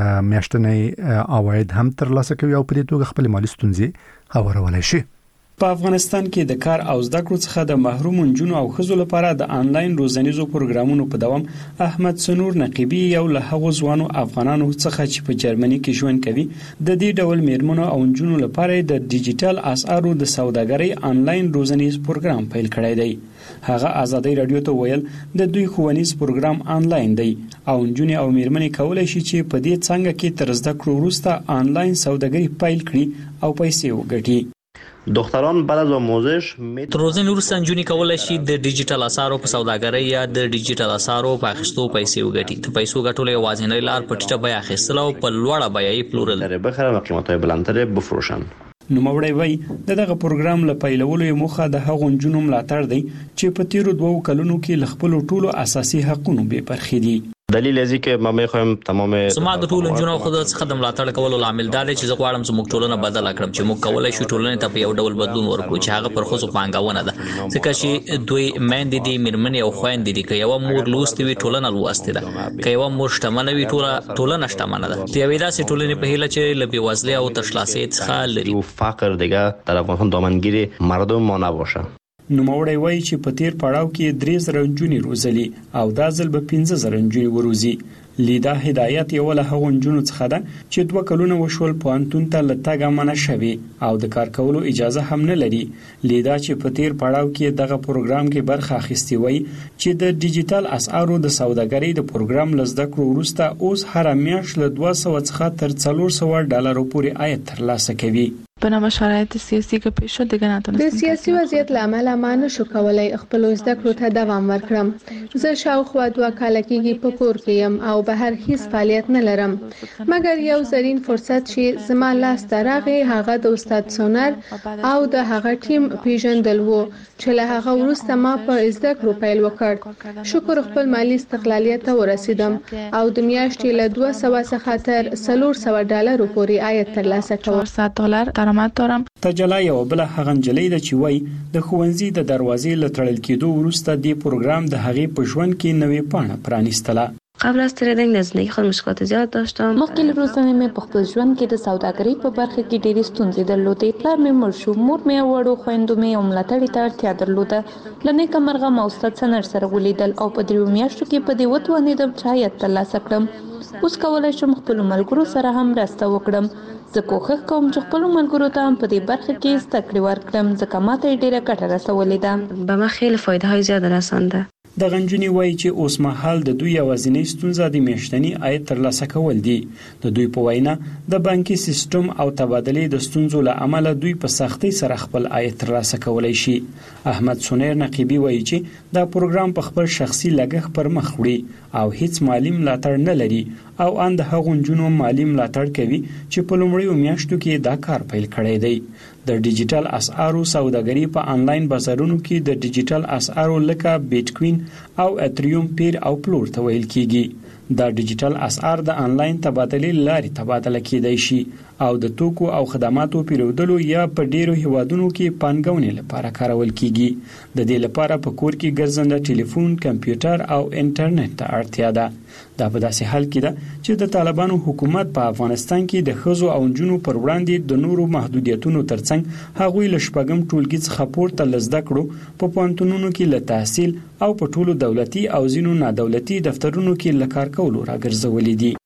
میاشتنی عواید هم ترلاسه کوي او په دې توګه خپل مالي ستونزې هوارولای شي. په افغانستان کې د کار او زده کړو څخه د محروم نجونو او ښځو لپاره د آنلاین روزنیزو پروګرامونو په دوام احمد سنور نقیبی یو له هغو ځوانو افغانانو څخه چې په جرمني کې ژوند کوي د دې ډول میرمنو او نجونو لپاره د ډیجیټل اسعارو د سوداګرۍ آنلاین روزنیز پروګرام پیل کړی دی. هغه ازادي رادیو ته ویل د دوی ښوونیز پروګرام آنلاین دی او نجونې او میرمنې کولای شي چې په دې څنګه کې تر زده کړو وروسته آنلاین سوداګري پیل کړي او پیسې وګټي. دختران بعد از آموزش تر روزنې وروسته نجونې کولای شي د ډیجیټل اسعارو په سوداګرۍ یا د ډیجیټل اسعارو په اخیستو پیسې وګټي. د پیسو ګټلو یوازینۍ لار په ټیټه بیه اخیستل او په لوړه بیه یې پلورل. بخرم قیمت‌های بلندتر بفروشن. نوموړی وایي د دغه پروګرام له پیلولو یې موخه د هغو نجونو ملاتړ دی چې په تیرو دوو کلونو کې له خپلو ټولو اساسي حقونو بې برخې دي. دلیل ازي کې ما میخوایم تمام زما د ټولو نجونو خو د څخه د ملاتړ کولو لامل دا دی چې زه غواړم چې موږ ټولنه بدل کړم چې موږ کولای شو ټولنې ته په یو ډول بدلون ورکړو چې هغه پر خصوص پانګونه ده ځکه چې دوی مېندې دي میرمنې او خويندې دي که یو مور لوستي وي ټولنه لوستي ده که یو مور شتمنه وي ټوله ټولنه شتمنه ده. د یوې داسې ټولنې په هیله چې له بېوزلۍ او تشلاسۍ څخه لري فقر دیگه در افغانستان دامنگیر مردم ما نباشه. نوموړی وایي چې په تیر پړاو کې درې زره نجونې روزلي او دا ځل به پنځه زره نجونې وروزي. لیدا هدایت یو له هغو نجونو څخه ده چې دوه کلونه وشول پوهنتون ته له تګه منع شوې او د کار کولو اجازه هم نه لري. لیدا چې په تیر پړاو کې دغه پروګرام کې برخه اخیستې وایي چې د ډیجیټل اسعارو د سوداګرۍ د پروګرام له زده کړو وروسته اوس هره میاشت له دوه سوه څخه تر څلور سوه ډالرو پورې عاید ترلاسه کوي. بنابر شرایط سیاسي که پیش شد دیگه نتونستم. د سیاسي وضعیت له امله ما نشو کولای خپل زده کړو ته دوام ورکړم. زه شاوخوا دوه کاله کېږي په کور کې یم او بهر هیڅ فعالیت نه لرم مګر یو زرین فرصت چې زما لاس ته راغی هغه د استاد سونر او د هغه ټیم پیژندل وو چې له هغه وروسته ما په زده کړو پیل وکړ. شکر خپل مالی استقلالیت ته ورسیدم او د میاشتې له دوه سوه څخه تر څلور سوه ډالرو پورې عاید ترلاسه کوم. چهارصد دلار درآمد دارم. تجلا یو بل هغه نجلۍ ده چې وای د ښوونځي د دروازې له تړل کېدو وروسته د پروګرام د هغې په ژوند کې نوې پاڼه پرانیستله. قبل از تریدینگ در زندگی خود مشکلات زیاد داشتم. مخکې له روزنې مې په خپل ژوند کې د سوداګرۍ په برخه کې ډېرې ستونزې درلودې. پلار مې مړ شو، مور مې او وړو خویندو مې یو ملاتړي ته اړتیا درلوده. له نیکه مرغه ما استاد سنر سره ولیدل او په دریو میاشتو کې په دې وتوانېدم چې عاید ترلاسه کړم. اوس کولی شم خپلو ملګرو سره هم مرسته وکړم. زه کوښښ کوم چې خپلو ملګرو ته هم په دې برخه کې زده کړې ورکړم ځکه ما ته یې ډېره ګټه رسولې ده. به ما خیلی فایده های زیاد رسانده. د غنجونی وایي چې اوس مهال د دوی یوازینی ستونزه د میاشتنی عاید ترلاسه کول دي. د دوی په وینا د بانکي سیستم او تبادلې د ستونزو له امله دوی په سختۍ سره خپل عاید ترلاسه کولای شي. احمد سنیر نقیبی وایي چې دا پروګرام په خپل شخصي لګښت پر مخ وړي او هیڅ مالی ملاتړ نه لري او ان د هغو نجونو مالی ملاتړ کوي چې په لومړیو میاشتو کې دا کار پیل کړی دی. د ډیجیټل اسعارو سوداګري په آنلاین بازارونو کې د ډیجیټل اسعارو لکه بیټکوین او اتریوم پیر او پلور ته ویل کیږي. دا ډیجیټل اسعار د آنلاین تبادلې لارې تبادله کیدای شي او د توکو او خدماتو پیرودلو یا په ډیرو هیوادونو کې پانګونې لپاره کارول کیږي. د دې لپاره په کور کې ګرځنده ټلیفون، کمپیوټر او انټرنیټ ته اړتیا ده. دا په داسې حال کې ده چې د طالبانو حکومت په افغانستان کې د ښځو او نجونو پر وړاندې د نورو محدودیتونو ترڅنګ هغوی له شپږم ټولګي څخه پورته له زده کړو په پوهنتونونو کې له تحصیل او په ټولو دولتي او ځینو نادولتي دفترونو کې له کار کولو راګرځولي دي.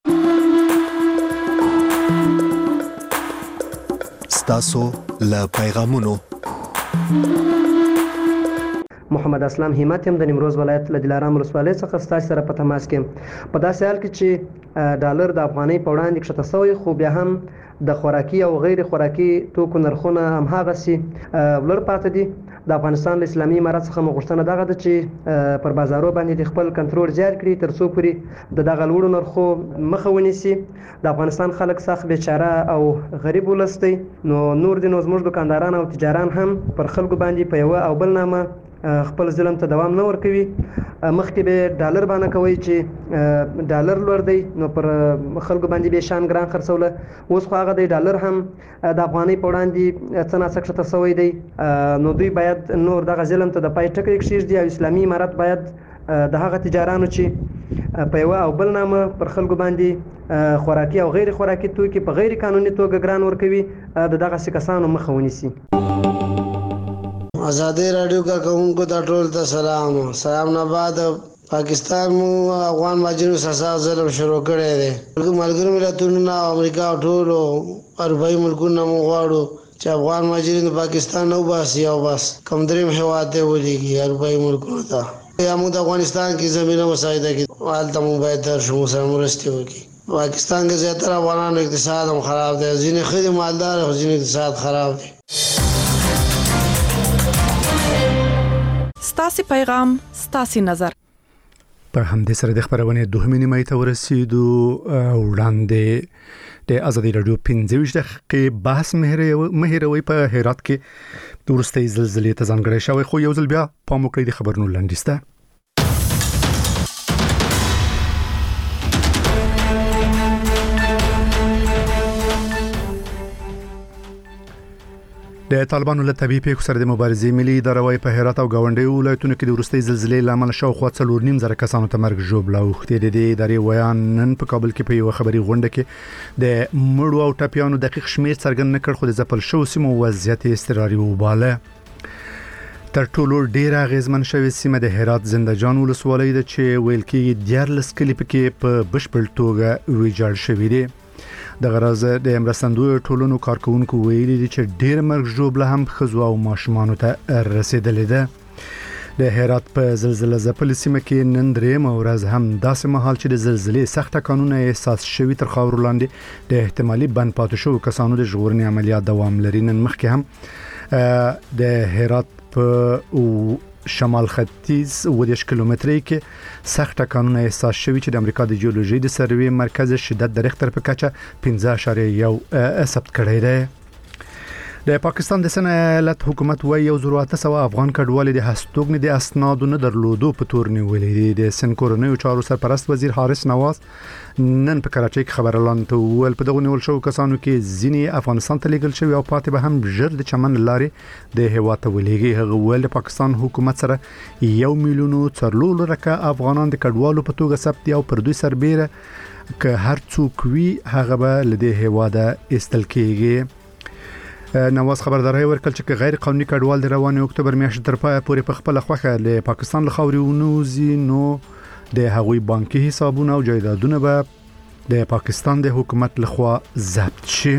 ستاسو له پیغامونو محمد اسلام همت هم د نیمروز ولایت له دلارام ولسوالۍ څخه ستاسو سره په تماس کې په داسې حال کې چې ډالر د افغانۍ په وړاندې کښته شوی خو بیا هم د خوراکي او غیر خوراکي توکو نرخونه هم هغسې لوړ پاتې دي د افغانستان له اسلامي امارت څخه مغوښتنه دغه ده چې پر بازارو باندې خپل کنټرول زیات کړي تر څو پورې د دغه لوړو نرخو مخه ونیسي. د افغانستان خلک سخت بیچاره او غریب ولس دی، نو نور دي نو زموږ دکانداران او تجاران هم پر خلکو باندې په یوه او بل نامه خپل ظلم ته دوام نه ورکوي. مخکې به ډالر باندې کوي چې ډالر لوړ دی نو پر خلکو باندې به شان ګران خرڅوله، اوس خو هغه دی ډالر هم د افغانۍ په وړاندې څه ناڅه کښته شوی دی. نو دوی باید نور دغه ظلم ته د پای ټکی کښېږدي او اسلامي امارت باید د هغه تجارانو چې په یوه او بل نامه پر خلکو باندې خوراکي او غیر خوراکي توکي په غیر قانوني توګه ګران ورکوي د دغسې کسانو مخه ونیسي. آزادی رادیو کا کارکونکو ته ټول ته سلام. سلام نه بعد پاکستان مو افغان ماجرو سزا ظلم شروع کړی دی. ملګرو ملتونو او امریکا او ټولو اروپایي ملکونو موږ غواړو چې افغان ماجرین د پاکستان نه وباسي او بس کوم دریم هېواد ته ولېږي اروپایي ملکونو ته. یا موږ د افغانستان کې زمینه مساعده کړي، هلته موږ باید درشو، سره مرستې وکړي. پاکستان کې زیاتره افغانانو اقتصاد هم خراب دی، ځینې ښه مالدار او ځینې اقتصاد خراب دی. ستاسو پیغام ستاسو نظر. په همدې سره د خبرونه دوهمې نیمه ته ورسېدو. وړاندې د ازادي رادیو پنځه ویشت دقیقې بحث مهیروي په هرات کې د وروستۍ زلزلې ته ځانګړی شوی، خو یو ځل بیا پام وکړئ د خبرونو لنډیز ته. د طالبانو له طبيعي پیښو سره د مبارزې ملي اداره وايي په هرات او گاونډي ولایتونو کې د وروستۍ زلزلې لامل شاوخوا څلور نیم زره کسانو ته مرګ ژوبله اوښتې. د دې ادارې ویان نن په کابل کې په یو خبري غونډه کې د مړو او ټپیانو دقیق شمیر څرګند نه کړ، خو د ځپل شوو سیمو وضعیت اضطراري وباله. تر ټولو ډیره اغیزمن شوې سیمه د هرات زندهجان ولسوالۍ ده چې ویل کېږي دیارلس کلي پکې په بشپړ توګه ویجاړ شوي دي. د غرض د مرستندوی ټولنو کارکونکو ویلي دي چې ډیر مرګ ژوبله هم ښځو او ماشومانو ته رسیدلې ده. د هرات په زلزلې ځپلې سیمه کې نن درېیمه ورځ هم داسې مهال چې د زلزلې سخت ټکانونه احساس شوي تر خاورو لاندې د احتمالي بند پاتې شوو کسانو د ژغورنې عملیات دوام لري. نن مخکې هم د هرات په شمال ختیځ ودیش کیلومترۍ کې سخت ټکانونه احساس شوي چې د امریکا د جیولوژي د سروې مرکز شدت د ریختر په کچه پنځه اعشاریه یو ثبت کړی دی. د پاکستان د سن ایالت حکومت وايي یو زر اته سوه افغان کډوالو د هستوګنې د اسنادو نه درلودو په تور نیولې دي. د سن کورنیو چارو سرپرست وزیر حارث نواز نن په کراچۍ کې خبر اعلان ته وویل په دغه نیول شوو کسانو کې ځینې افغانستان ته لیږل شوي او پاتې به هم ژر د چمن لارې د هېواد ته ولېږي. هغه وویل د پاکستان حکومت سره یو میلیون څلور لکه افغانان د کډوالو په توګه ثبت دي او پر دوی سربېره که هر څوک وي هغه به له دې هېواده ایستل کېږي. نواز خبرداري ورکړه چې غیر قانوني کډوال د روانې اکتوبر میاشتې تر پایه پورې په خپل خوخه له پاکستان له خاورې ونوزي نو د هغوی بانکي حسابونه او جایدادونه به د پاکستان د حکومت لخوا ضبط شي.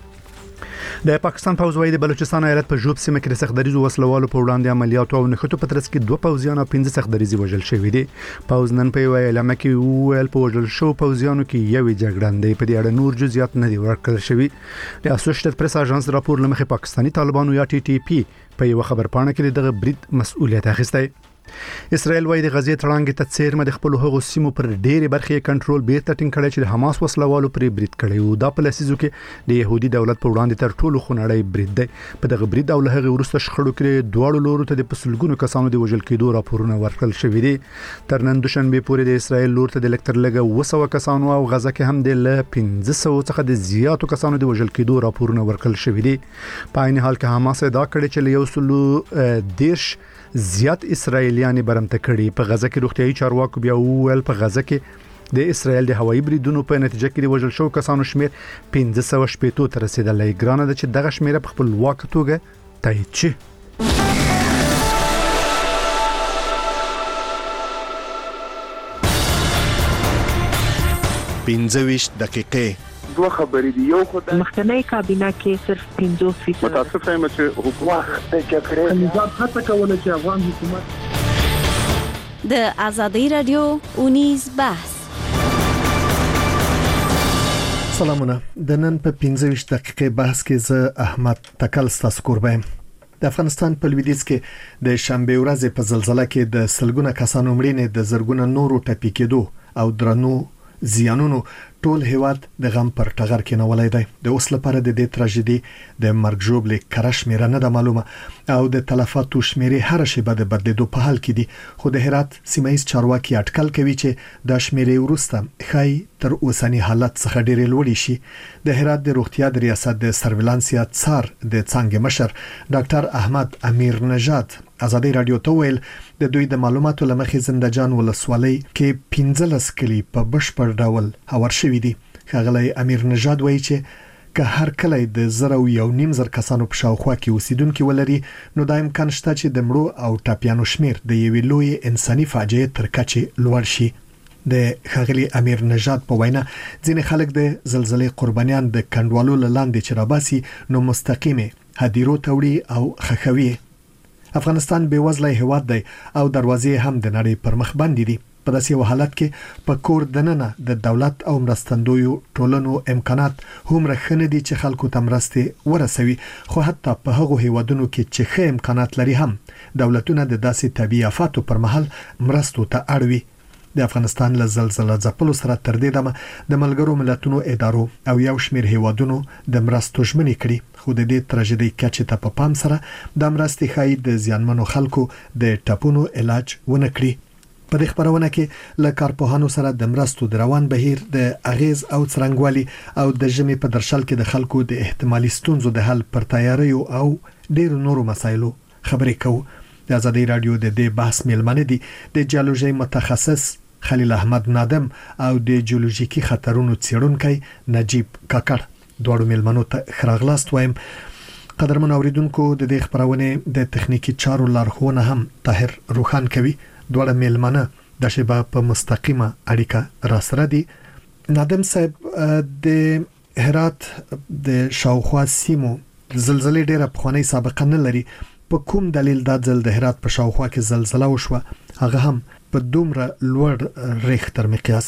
د پاکستان پوځ وايي د بلوچستان ایالت په جوب سیمه کې د سختدریزو وسلوالو په وړاندې عملیاتو او نښتو په ترڅ کې دوه پوځیان او پنځه سختدریزي وژل شوي دي. پوځ نن په یو اعلامیه کې وویل په وژل شوو پوځیانو کې یو جګړن دی. په دې اړه نور جزئیات نه دي ورکړل شوي. د اسوسییټډ پریس اژانس راپور لمخې پاکستاني طالبانو یا ټي ټي پی په یو خبرپاڼه کې دغه برید مسؤلیت اخیستی. اسرائیل وايي د غزې تړانګې ته څیرمه د خپل هغو سیمو پر ډېرې برخې کنټرول بیرته ټینګ کړی چې د حماس وسلوالو پرې برید کړی و. دا په لسیزو کې د يهودي دولت په وړاندې تر ټولو خونړی برید دی. په دغه برید او له هغې وروسته شخړو کې دواړو لورو ته د پسلګونو کسانو د وژل کېدو راپورونه ورکړل شوي دي. تر نن دوشنبې پورې د اسرائیل لور ته د لږ تر لږه اوه سوه کسانو او غزه کې هم د له پنځه سوو څخه د زیاتو کسانو د وژل کېدو راپورونه ورکړل شوي دي. په عین حال کې حماس ادعا کړې چې له یو سلو دېرش زیات اسرائیلیان برمته کړي. په غزه کې روغتیايي چارواکو بیا وویل په غزه کې د اسرائیل د هوایي بریدونو په نتیجه کې د وژل شوو کسانو شمیر پنځه سوه شپېتو ته رسیدلی. ګرانه ده چې دغه شمیره په خپلواکه توګه تایید شي. پنځه ویشت دقیقې دوه خبرې دي. یو خدای مخکنی کابینه کې صرف پنځوس فیصد متاسف یم چې حکومت د جګړې نظام هڅه کوله چې افغان حکومت د ازادي رادیو اونیز بحث. سلامونه. د نن په پنځه ویشت دقیقې بحث کې زه احمد تکل ستاسو کوربه یم. د افغانستان په لویدیځ کې د شنبه ورځې په زلزلہ کې د سلګونه کسانو مړینې د زرګونه نورو ټپي کېدو او درنو زیانونو ټول هیواد د غم پر ټغر کې نولای دی. د اوس لپاره د دې تراژیدي د مرګ ژوبلې کرش میره نه د معلومه او د تلفاتو شمیرې هر شی به د بدلیدو په حال کې دي، خو د هرات سیمایي چارواکي اټکل کوي چې د شمیرې وروسته خای تر اوسنی حالت څخه ډېر لوړ شي. د هرات د روغتیا د ریاست د سرویلانسیا څار د څنګه مشر ډاکټر احمد امیر نژاد آزادی رادیو ته ویل د دوی د معلوماتو لمخې زندهجان ولسوالۍ کې پنځلس کلی په بشپړ ډول هوار شوی دي. ښاغلی امیر نژاد وایي چې که هر کلی د زر او یو نیم زر کسانو په شاوخوا کې اوسیدونکي ولري نو دا امکان شته چې د مړو او ټپیانو شمیر د یوې لوی انساني فاجعې تر کچې لوړ شي. د ښاغلي امیر نژاد په وینا ځینې خلک د زلزلې قربانیان د کندوالو لاندې چې راباسي نو مستقیمه هدیرو توړي او خخوي. افغانستان بیوزله هیواد دی او دروازې هم د نړۍ پر مخ باندې دي. په داسې یو حالت کې په کور دننه د دولت او مرستندویو ټولنو امکانات هم رخنه دي چې خلکو ته مرستې ورسوي، خو حتی په هغو هیوادونو کې چې ښه امکانات لري هم دولتونه د داسې طبيعي آفاتو پر مهال مرستو ته اړوي. د افغانستان له زلزلې ځپلو سره تر دې دمه د ملګرو ملتونو ادارو او یو شمیر هیوادونو د مرستو ژمنې کړې، خو د دې تراژیدي کچې ته په پام سره د مرستې خای د زیانمنو خلکو د ټاپونو علاج ونه کړی. په دې خبرونه کې له کارپوهانو سره د مرستو د روان بهیر د اغیز او څرنګوالي او د ژمي په درشل کې د خلکو د احتمالي ستونزو د حل پر تیاری او ډېر نورو مسایلو خبرې کوو. د آزادی رادیو د دې بحث میلمنه دي د جیولوژي متخصص خلیل احمد نادم او د جیولوژیکي خطرونو څېړونکی نجیب کاکړ. دوړو میلمنو ته خراغلاست وایم. قدرمن اوریدونکو د دې خبرونه د تخنیکی چارو لارښوونه هم طاهر روخان کوي. دوړو میلمنه د شبا په مستقیمه اړیکه را سره دي. نادم صاحب د هرات د شاوخوا سیمو زلزلې ډیره پخوانی سابقه نه لري، په کوم دلیل دا ځل د هرات په شاوخوا کې زلزلہ وشوه، هغه هم په دومره لوړ ریختر مقیاس؟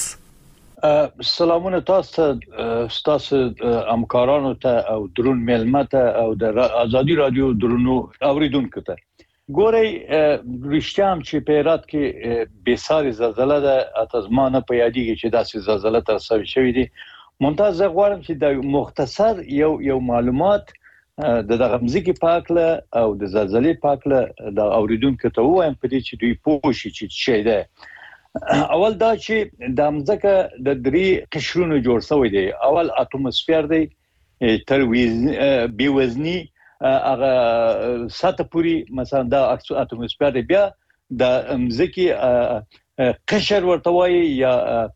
سلامونه تاسو تاسو همکارانو ته او درون میلمه ته او د آزادی رادیو درونو اوریدونکو ته. ګورئ رښتیا هم چې په هرات کې بېساري زلزلہ ده، اتزمانه په یادېږي چې داسې زلزلہ ترسره شوې دي. منتظر غواړم چې د مختصر یو یو معلومات د دغه مزګي پاکله او د زلزلې پاکله د اوریدونکو ته وایم په دې چې دوی پوه شي چې څه ده. اول دا چې د مزګه د درې قشرونو جوړ شوی دی. اول اتموسفیر دی تر بي وزنی هغه سطح پوری، مثلا دا اتموسفیر دی، بیا د مزګي قشر ورته وایي یا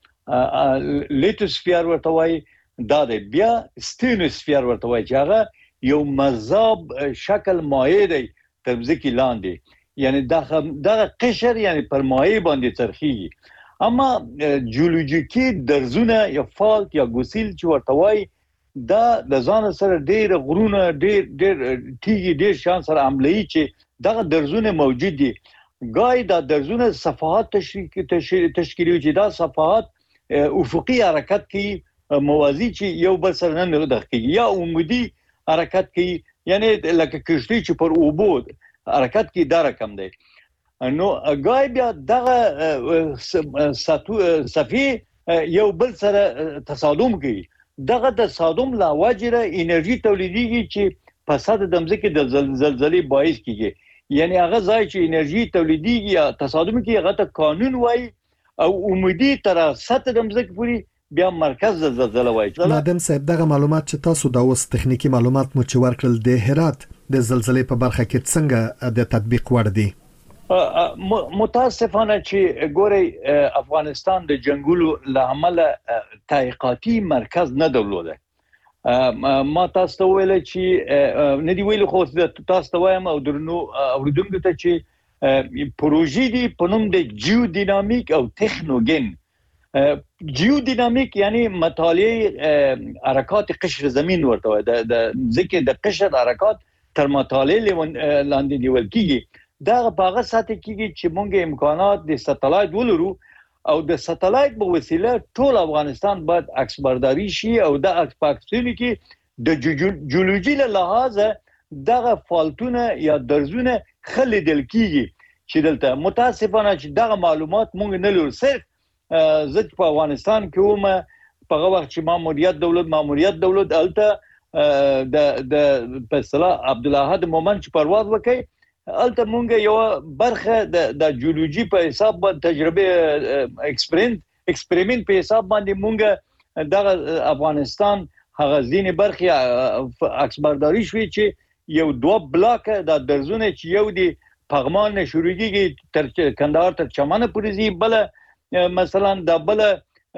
لیتوسفیر ورته وایي، دا دی. بیا ستینوسفیر ورته وایي چې هغه یو مذاب شکل مایع دی تر ځکه لاندې، یعنی دا دا قشر یعنی پر مایع باندې ترخیږي. اما جیولوژیکي درزونه یا فالت یا ګوسیل چې ورته وایي دا د ځان سره ډېر غرونه ډېر ډېر تیږي ډېر شان سره عملي چې دا درزونه موجود دي. ګای دا درزونه صفحات تشکیلوي چې دا صفحات افقي حرکت کوي موازی چې یو بل سره نه دقیږي یا عمودي حرکت کوي، یعنی لکه کشتی چې پر اوبو حرکت کوي دا رقم دی. نو ګای بیا دغه صفی یو بل سره تصادم کوي. دغه تصادم لا وجره انرژي تولیديږي چې فساد د مځکې د زلزلې باعث کیږي. یعنی هغه ځای چې انرژي تولیديږي یا تصادم کوي هغه ته قانون وایي او عمودي تر سطح د مځکې پورې بیا مرکز د زلزلې وایي. نادم صاحب دغه معلومات چې تاسو دا اوس تخنیکی معلومات مو چې ورکړل د هرات د زلزلې په برخه کې څنګه د تطبیق وړ دي؟ متاسفانه چې ګورئ افغانستان د جنگولو لامله تحقیقاتي مرکز نه درلوده. ما تاسو ته ویل چې نه دی ویل خو تاسو ته وایم او درنو اوریدونکو ته چې پروژې دی په نوم د جیودینامیک او تکنوګن. جیودینامیک یعنی مطالعه حرکات قشر زمین ورته وایي، د ځکه د قشر حرکات تر مطالعه لاندې نیول کیږي. دا په هغه ساته کیږي چې مونږ امکانات د ساتلایت ولرو او د ساتلایت په وسیله ټول افغانستان باید عکس برداری شي او د عکس پاکستان کې د جیولوژي له لحاظه دغه فالتونه یا درزونه خلیدل کیږي چې دلته متاسفانه چې دغه معلومات مونږ نه لرو. صرف زه په افغانستان کې ومه په وخت چې ماموریت دولت ماموریت دولت الته د د په اصطلاح عبدالاحد مومن چې پرواز وکړي الته مونږ یو برخه د د جیولوژي په حساب باندې تجربه ایکسپریمنت ایکسپریمنت په حساب باندې مونږ دغه افغانستان هغه ځینې برخې عکسبرداري شوې چې یو دوه بلاک د درزونه چې یو دی پغمان شروعیږي تر کندهار تر چمن پورې زی بل مثلا د بل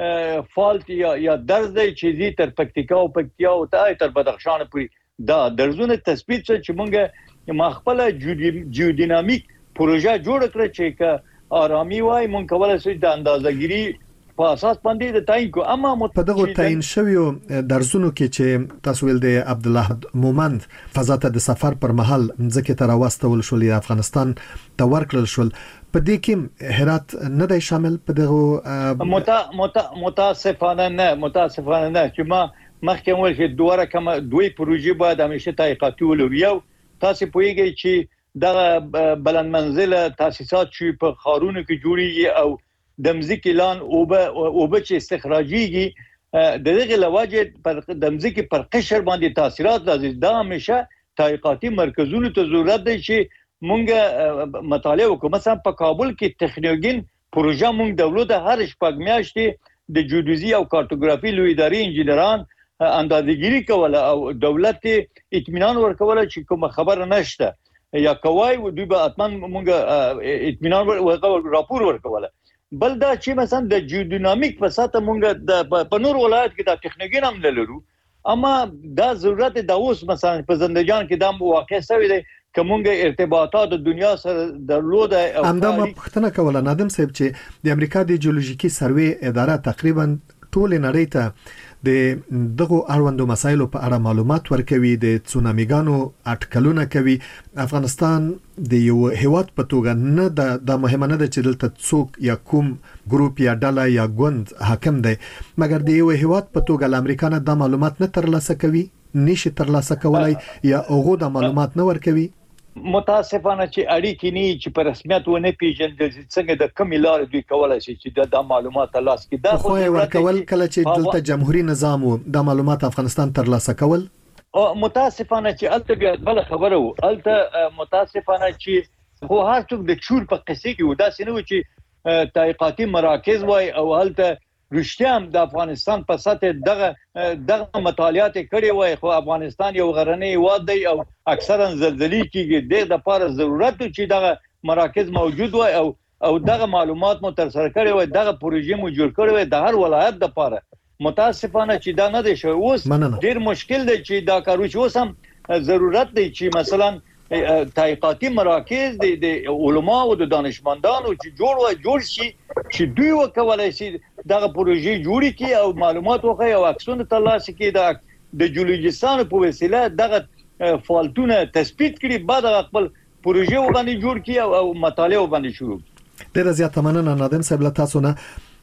فالت یا یا درز دی چې زی تر پکتیکا او پکتیا او تر بدخشان پورې دا درزونه تثبیت چې مونږ مخبله جیودینامیک پروژه جوړ کړ چې که آرامي وای مونږ کولای شو د اندازه‌ګیری په اساس باندې د تعین کو. اما په دغه تعین شویو درزونو کې چې تاسو ول د عبدالله مومند فضا ته د سفر پر مهال ځکه تر واستول شو ل افغانستان ته ورکړل شو په دې کې هرات نه دی شامل په دغه متا متاسفانه نه متاسفانه نه چې ما مخکې ول چې دوه کوم دوی پروژې باید همیشه تحقیقاتي ولري. یو تاسو پوهیږئ چې دغه بلند منزله تاسیسات چې په خارونو کې جوړیږي او د مزکی لان اوبه اوبه چې استخراجيږي د دغه لواجه پر د مزکی پر قشر باندې تاثیرات لازم دا همیشه تحقیقاتي مرکزونو ته ضرورت دی چې مونږ مطالعه وکړو. مثلا په کابل کې تخنیکین پروژه مونږ دولت هر شپږ میاشتې د جیودیزي او کارتوګرافي لوی ادارې انجینران اندازه‌ګیری کوله او دولت اطمینان ورکوله چې کوم خبر نشته یا کوي و دوی به اتمن مونږ اطمینان ورکول راپور ورکوله. بل دا چې مثلا د جیودینامیک په ساته مونږ د په نور ولایت کې د تخنیکین هم لرو اما دا ضرورت د اوس مثلا په زندجان کې د واقع شوی دی کومه ارتباطات د دنیا سره درلوده. همدا ما پښتنه کوله نادم صاحب چې د امریکا د جیولوژیکي سروې اداره تقریبا ټول نړۍ ته د دغه اړوندو مسایلو په اړه معلومات ورکوي، د تسونامیګانو اټکلونه کوي. افغانستان د یو هیواد په توګه نه د د مهمه نه ده چې دلته څوک یا کوم ګروپ یا ډله یا ګوند حاکم دی، مګر د یو هیواد په توګه د امریکا نه د معلومات نه ترلاسه کوي، نشي ترلاسه کولای یا هغه د معلومات نه ورکوي. متاسفانه چې اړیکې نه چې په رسمیت ونه پیژندل څنګه د کوم لار دوی کولای شي چې د معلومات ترلاسه کړي. دا خو ورکول کله چې دلته جمهوریت نظام وو د معلومات افغانستان ترلاسه کول. او متاسفانه چې الته بیا بل خبره وو، الته متاسفانه چې خو هر څوک د چور په قصې کې ودا سينو چې تحقیقاتي مراکز وای او الته رښتیا د افغانستان په سطح دغه دغه مطالعات کړي وای، خو افغانستان یو غرنی هیواد دی او اکثرا زلزلې کېږي. د لپاره ضرورت چې دغه مراکز موجود وای او او دغه معلومات مو تر سره کړي وای، دغه پروژې مو جوړ کړي وای د هر ولایت لپاره. متاسفانه چې دا نه دی شوی. اوس ډیر مشکل دی چې دا کارو چې اوس هم ضرورت دی چې مثلا تحقیقاتي مراکز د علماء او د دانشمندانو چې جوړ و جوړ شي چې دوی وکولای شي دغه پروژې جوړ کړي او معلومات وخی او عکسونه ترلاسه کړي د د جیولوژیستانو په وسیله دغه فالتونه تثبیت کړي، بعد خپل پروژې وباندې جوړ کړي او مطالعه وباندې شروع. ډیر زیات مننه نادم صاحب له تاسو نه.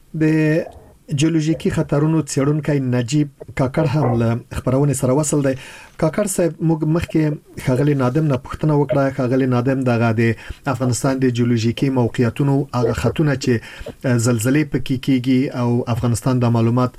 د جیولوژیکي خطرونو څېړونکی نجیب کاکړ هم له خبرونه سره وصل دی. کاکړ صاحب موږ مخکې خغلی نادم نه پوښتنه وکړه. خغلی نادم دغه د افغانستان د جیولوژیکي موقعیتونو هغه خطونه چې زلزلې پکې کیږي او افغانستان د معلومات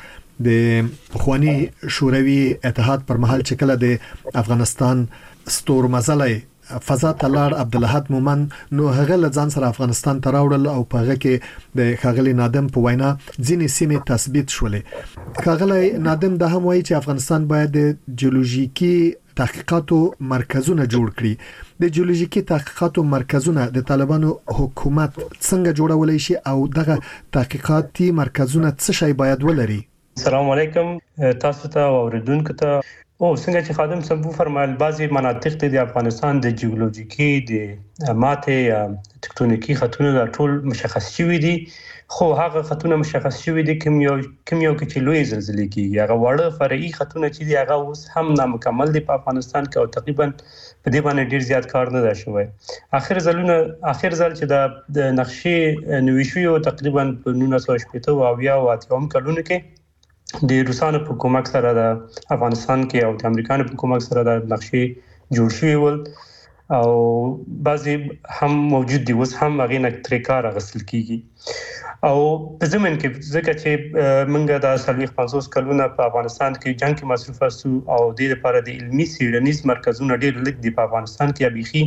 د خواني شوروي اتحاد پر مهال چې کله د افغانستان ستورمزلای فضا تلار عبدالاحد مومن نو هغه لځان سره افغانستان ته راوړل او په هغه کې د خغلی نادم په وینا ځینې سیمې تثبیت شولې. خغلی نادم د هم وایي چې افغانستان باید د جیولوژیکي تحقیقاتو مرکزونه جوړ کړي. د جیولوژیکي تحقیقاتو مرکزونه د طالبانو حکومت څنګه جوړولای شي او دغه تحقیقاتي مرکزونه څه شی باید ولري؟ السلام علیکم تاسو ته او اوریدونکو ته. او څنګه چې خادم سبو فرمایل بعضی مناطق د افغانستان د جیولوژیکي د ماته یا ټکټونیکي خطونه ټول مشخص شوي دي، خو هغه خطونه مشخص شوي دي کوم یو کوم یو کې لوی زلزلې کیږي. هغه وړه فرعي خطونه چې دي هغه اوس هم نامکمل دي په افغانستان کې او تقریبا په دې باندې ډیر زیات کار نه دی شوی. اخر ځلونه اخر ځل چې د نقشې نوي شوی او تقریبا په نولس سوه شپږ او بیا او اتم کلونو کې د روسانو په کومک سره د افغانستان کې او د امریکایانو په کومک سره د نقشې جوړ شوي ول او بعضی هم موجود دي اوس هم هغه نه ترې کار اخیستل کیږي او په زمين کې ځکه چې منګه د سلوي پنځوس کلونه په افغانستان کې جنگ کې مصروف اسو او د لپاره د علمي سیډنیز مرکزونه ډېر لږ دي په افغانستان کې ابيخي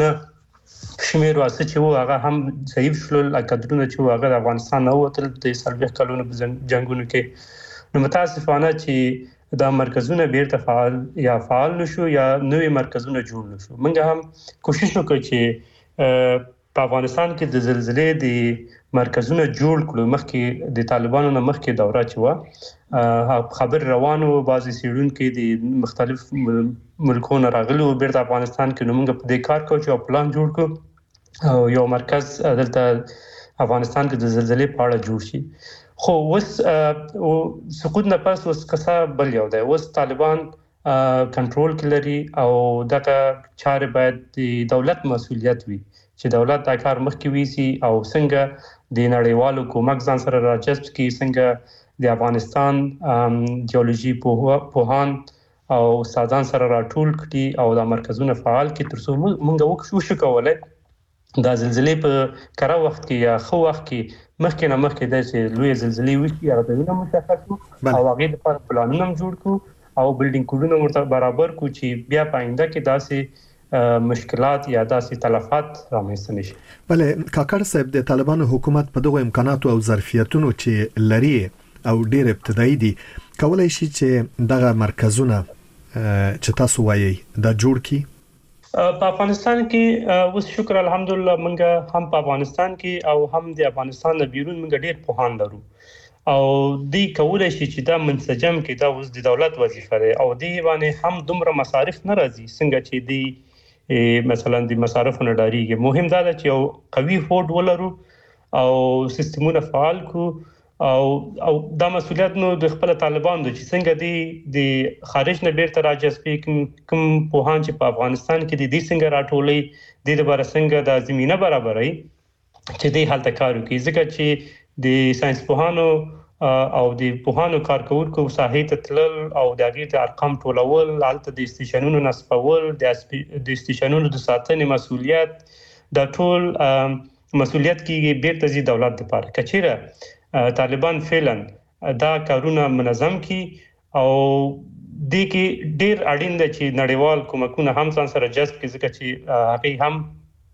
تنه شمیر واسه چې و هغه هم ضعیف شول اکدرونه چې هغه د افغانستان نه وتل د سلوي کلونه په جنگونو کې نو متاسفانه چې دا مرکزونه بیرته فعال یا فعال نشو یا نوې مرکزونه جوړ نشو موږ هم کوشش وکړو چې په افغانستان کې د زلزلې د مرکزونه جوړ کړو مخکې د طالبانو نه مخکې دوره چې و خبر روانو بعضی سیډونکو د مختلف ملکونو راغلو بیرته افغانستان کې نو موږ په دې کار کوو چې پلان جوړ کړو او یو مرکز دلته افغانستان کې د زلزلې په اړه جوړ شي خو وس او سقوط نه پس وس کسا بل یو دی وس طالبان کنټرول کړي او دغه چارې باید د دولت مسولیت وي چې دولت دا کار مخکې ویسي او څنګه د نړیوالو کومک ځان سره راجذب کی څنګه د افغانستان جیولوژي پوهان او استادان سره راټول کړي او د مرکزونو فعال کړي ترڅو موږ وکړو کولای دا زلزلې په کره وخت کې یا خو وخت کې مخکې نه مخکې د چې لوی زلزلې وشي هغه د وینم مشخص او هغه لپاره پلانونه جوړ کو او بلډینګ کوډونه ورته برابر کو چې بیا پاینده کې داسې مشکلات یا داسې تلفات رامنځته نشي. بله کاکړ صاحب د طالبانو حکومت په دغه امکاناتو او ظرفیتونو چې لري او ډېر ابتدایي دي کولای شي چې دغه مرکزونه چې تاسو وایي دا جوړ کړي. په افغانستان کې اوس شکر الحمدلله منګه هم په افغانستان کې او هم د افغانستان نه بیرون منګه ډېر پوهان لرو او دی کولای شي چې دا منسجم کې دا اوس د دولت وظیفه ده او دی باندې هم دومره مصارف نه راځي څنګه چې دی مثلا د مصارفونو ډاریږي مهم دا ده چې یو قوي فورډ ولرو او سیستمونه فعال کو او او دا مسولیت نو د خپل طالبان د چې څنګه دی د خارج نه بیرته راجذب کوم پوهان چې په افغانستان کې د دې څنګه راټولې د لپاره څنګه د زمينه برابرای چې د حالت کارو کې ځکه چې د ساينس پوهانو او د پوهانو کارکونکو ساحې ته تلل او د هغه ته ارقام ټولول حالت د استیشنونو نصبول د استیشنونو د ساتنې مسولیت د ټول مسولیت کې بیرته زی دولت لپاره کچیره طالبان فعلا دا کارونه منظم کی او د کې ډیر اړین دي چې نړیوال کومکونه هم ځان سره جذب کړي ځکه چې هغه هم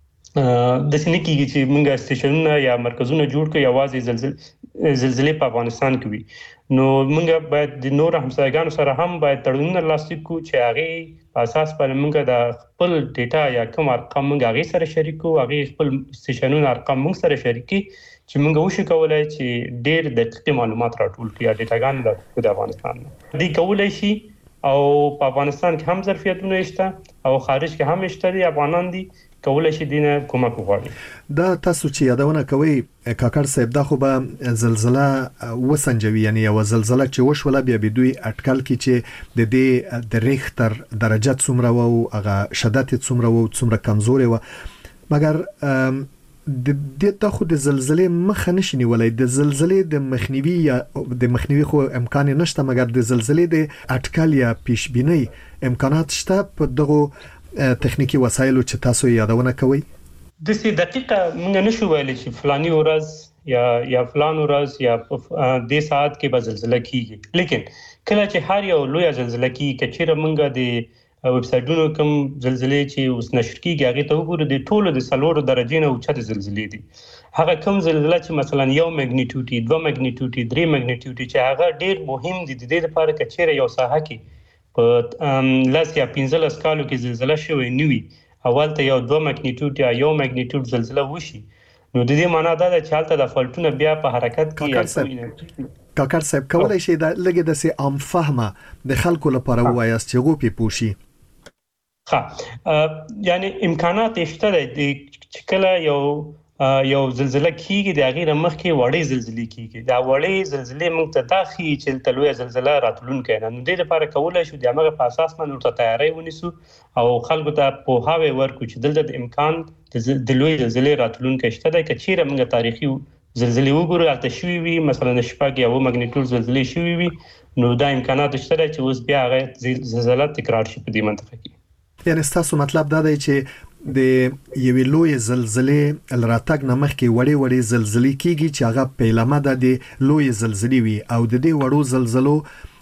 د سینې کې چې موږ استیشنونه یا مرکزونه جوړ کړو یوازې زلزلې زلزلې په افغانستان کې وي نو موږ باید د نور همسایګانو سره هم باید تړونونه لاسلیک کړو چې هغه په اساس باندې موږ د خپل ډیټا یا کوم ارقام موږ هغه سره شریک کړو هغه خپل استیشنونه ارقام موږ سره شریک کړي چې موږ وشو کولای چې ډېر دقیق معلومات راټول کړو یا ډیټاګان د افغانستان دی کولای شي او په افغانستان کې هم ظرفیتونه شته او خارج کې هم شته دي افغانان دي کولای شي دینه کومک وغواړي دا تاسو چې یادونه کوي کاکړ صاحب دا خو به زلزلہ وسنجوي یعنی یو زلزلہ چې وشوله بیا به دوی اټکل کی چې د دې د ریختر درجه څومره وو هغه شدت څومره وو څومره کمزوري وو مګر د دې ته خو د زلزلې مخه نشي نیولای د زلزلې د مخنیوي یا د مخنیوي خو امکان نشته مګر د زلزلې د اټکل یا پیشبینی امکانات شته په دغه تخنیکی وسایلو چې تاسو یادونه کوي د سې دقیقه موږ نشو ویلای چې فلاني ورځ یا یا فلان ورځ یا د ساعت کې به زلزلہ کیږي لیکن کله چې هر یو لوی زلزلہ کیږي کچېره موږ د ویب سایټونو کوم زلزلې چې اوس نشر کیږي هغه ته وګورئ د ټولو د سلور درجې نه اوچته زلزلې دي هغه کوم زلزلہ چې مثلا یو میګنیټیوډ دوه میګنیټیوډ درې میګنیټیوډ چې هغه ډیر مهم دي د دې لپاره کچېره یو ساحه کې په لاس یا پنځلس کالو کې زلزلہ شوی نیوي اول ته یو دوه میګنیټیوډ یا یو میګنیټیوډ زلزلہ وشي نو د دې معنی دا ده چې حالت د فالټونه بیا په حرکت کې کاکړ صاحب کولای شي دا لګي د سي عام فهمه د خلکو لپاره وایست چې غو پی پوشي ها یعنی امکانات شته دي چې کله یو یو زلزلہ کیږي د غیر مخکې وړې زلزلې کیږي دا وړې زلزلې موږ ته داخلي چې تلوي زلزلہ راتلون کینه نو د دې لپاره کولای شو د هغه په اساس باندې ورته تیاری ونیسو او خلکو ته په هاوی ورکو چې دلته د امکان د لوی زلزلې راتلون کې شته د کچیره موږ تاریخي زلزلې وګورو البته شوي وي مثلا شپږ یا و ماګنیټیوډ زلزلې شوي وي نو دا امکانات شته چې اوس بیا هغه زلزلہ تکرار شي په دې منطقه کې یعنی تاسو مطلب دا دی چې د یوې لوی زلزلې لراتګ نه مخکې وړې وړې زلزلې کیږي چې هغه پیلامه د لوی زلزلې وي او د دې وړو زلزلو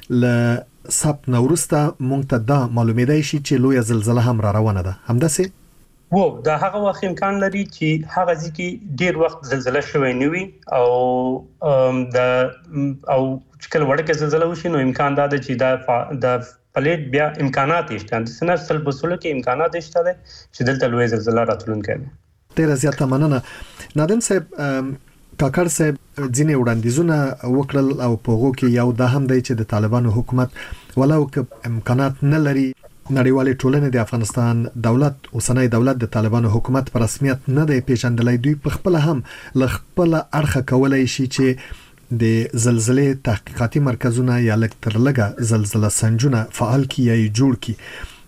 ل سب نورسته مونږ ته دا معلومیدای شي چې لوی زلزلہ هم را روانه ده همداسې وو دا هغه وخت امکان لري چې هغه ځکه ډیر وخت زلزلہ شوی نه وي او د او چې کله وړکه زلزلہ وشي نو امکان دا ده چې دا د پلیټ بیا امکانات شته د سنر سل بسوله کې امکانات شته چې دلته لوی زلزلہ راتلونکي ډیر زیاته مننه نادم صاحب کاکړ صاحب ځینې وړاندیزونه وکړل او په هغه کې یو دا هم دی چې د طالبانو حکومت ولو که امکانات نه لري نړیوالې ټولنې د افغانستان دولت اوسنۍ دولت د طالبانو حکومت په رسمیت نه دی پیژندلای دوی په خپل هم ل خپل اړخ کولای شي چې د زلزلې تحقیقاتي مرکزونه یا لکترلګه زلزلہ سنجونه فعال کی یا جوړ کی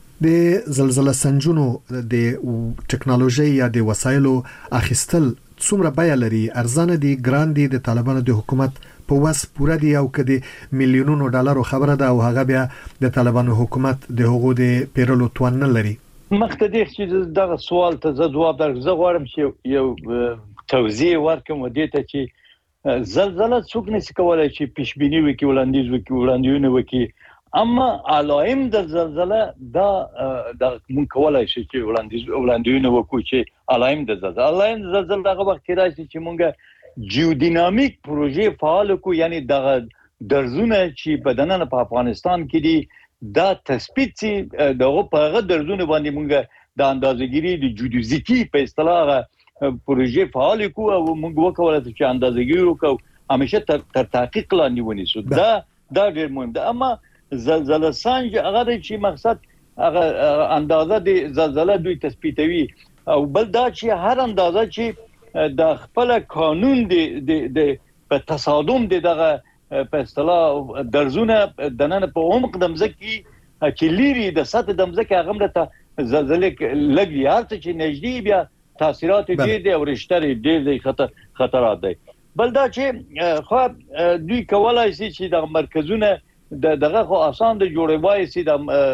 د زلزلہ سنجونو د ټکنالوژي یا د وسایلو اخیستل څومره بیا لري ارزانه دي ګران دي د طالبانو د حکومت په واس پورا دی او کدي میلیونونو ډالرو خبره ده او هغه بیا د طالبانو حکومت د هغو د پیرلو توان نه لري مختدیخ چې دغه سوال ته زه جواب درکړم زه غواړم چې یو توضیح ورکړم ودې ته چې زلزلہ څوک نشي کولای چې پیشبینی وکړي وړاندیز وکړي وړاندیزونه وکړي اما علائم د زلزلہ دا د مونږ کولای شي چې وړاندیز وړاندیزونه وکړو چې علائم د زلزلہ علائم د زلزلہ دغه وخت کې راځي چې مونږ جیودینامیک پروژه فعال کو یعنی دغه درزونه چې بدننه په افغانستان کې دي دا تثبیت چې دغه په درزونه باندې مونږ د اندازهګيري د جیودیزیکی په اصطلاح پروژه فعال کو او مونږ وکولای چې اندازهګيري وکړو همیشه تر, تر تحقیق لاندې ونیسو دا دا ډیر مهم ده اما زلزلہ سنج هغه چې مقصد هغه اندازه د زلزلہ دوی تثبیتوي او بل دا چې هر اندازه چې د خپل قانون د د په تصادم دغه په اصطلاح درزونه دننه په عمق د مزکی چې لیری د سطح د مزکی هغه ملته زلزلې لګي هرڅه چې نږدې بیا تاثیرات ډېر دي او رښتیا ډېر دي خطر خطرات دي بل دا چې خو دوی کولای شي چې د مرکزونه دغه خو آسان د جوړوي سي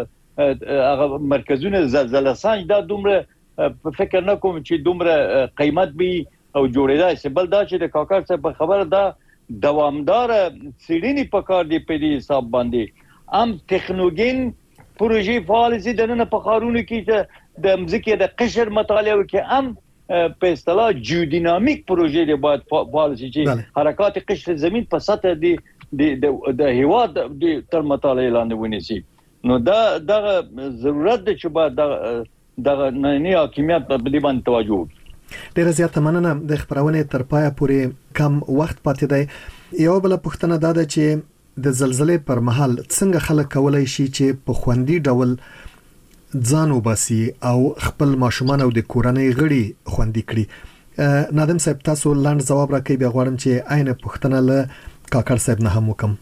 د هغه مرکزونه زلزلہ سنج دا دومره په فکر نه کوم چې دومره قیمت به او جوړیدای شي بل دا چې د کاکړ څخه په خبره دا دوامدار سړینی په کار دی په دې حساب باندې ام ټکنولوژین پروژې فعالسي د نن په خارونو کې چې د مزکه د قشر مطالعه وکي ام په اصطلاح جیودینامیک پروژې دی باید فعالسي چې حرکات قشر زمين په سطح دی د د هوا د تر مطالعه لاندې ونیسي نو دا دغه ضرورت دی چې باید دغه نه حاکمیت په دې باندې توجه وکړي ډیره زیاته مننه د خبرونه تر پای پورې کم وخت پاتې دی یو بل پوښتنه دا ده چې د زلزلې پر مهال څنګه خلک کولای شي چې په خوندي ډول ځان وباسي او خپل ماشومان او د کورنۍ غړي خوندي کړي نادم صاحب تاسو لاند جواب راکړئ بیا غواړم چې عین پوښتنه له کاکړ صاحب نه هم وکم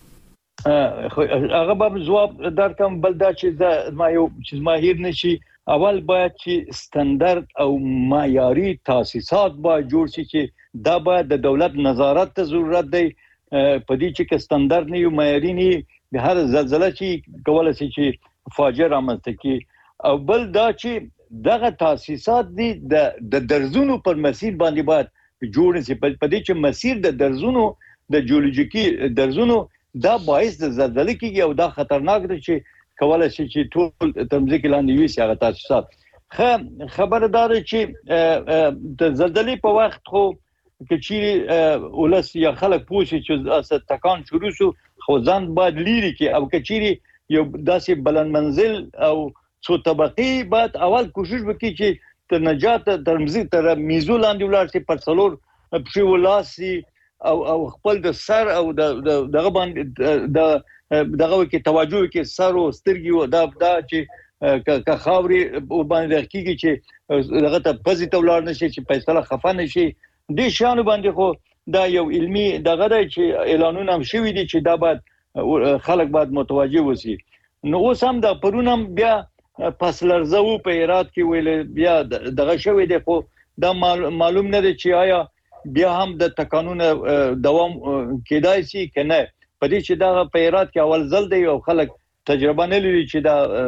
هغه به جواب درکم بل دا چې ما یو چې ما هیر نشي اول باید چې ستاندرد او معیاري تاسیسات باید جوړ شي چې دا باید د دولت نظارت ته ضرورت دی په دې چې ستاندرد نه یو معیاري نه د هر زلزلہ چې کولای شي چې فاجعه رامنځته کی او بل دا چې دغه تاسیسات دي د درزونو پر مسیر باندې باید جوړ شي په دې چې مسیر د درزونو د جیولوژیکي درزونو دا باعث د زلزلې کیږي او دا خطرناک دی چې کولای شي چې ټول تمځکه لاندې وي هغه تاسیسات خبردار چې د زلزلې په وخت خو کچيري ولس یا خلک پوښي چې تکان شروع شو خو ځان باید لیري کې او کچيري یو داسې بلند منزل او څو طبقي باید اول کوشش وکړي چې تر نجات تر مزي تر میزو لاندې ولاړ شي پر څلور په ولاسي او او خپل د سر او د دغه باندې د دغه کې توجه کې سر او سترګي دا دا چې که خاوري باندې راکېږي چې دغه ته پزې ته ولاړ نشي چې په اصطلاح خفه نشي د شانو باندې خو دا یو علمي دغه دی چې اعلانونه هم شوي دي چې دا باید خلک باید متوجه وسی نو اوس هم د پرونم بیا پس لرزو په هرات کې ویل بیا دغه شوی دی خو دا معلوم نه دی چې آیا بیا هم د تکانونه دوام کېدای شي کنه په دې چې دا په هرات کې اول ځل دی او خلک تجربه نه لري چې دا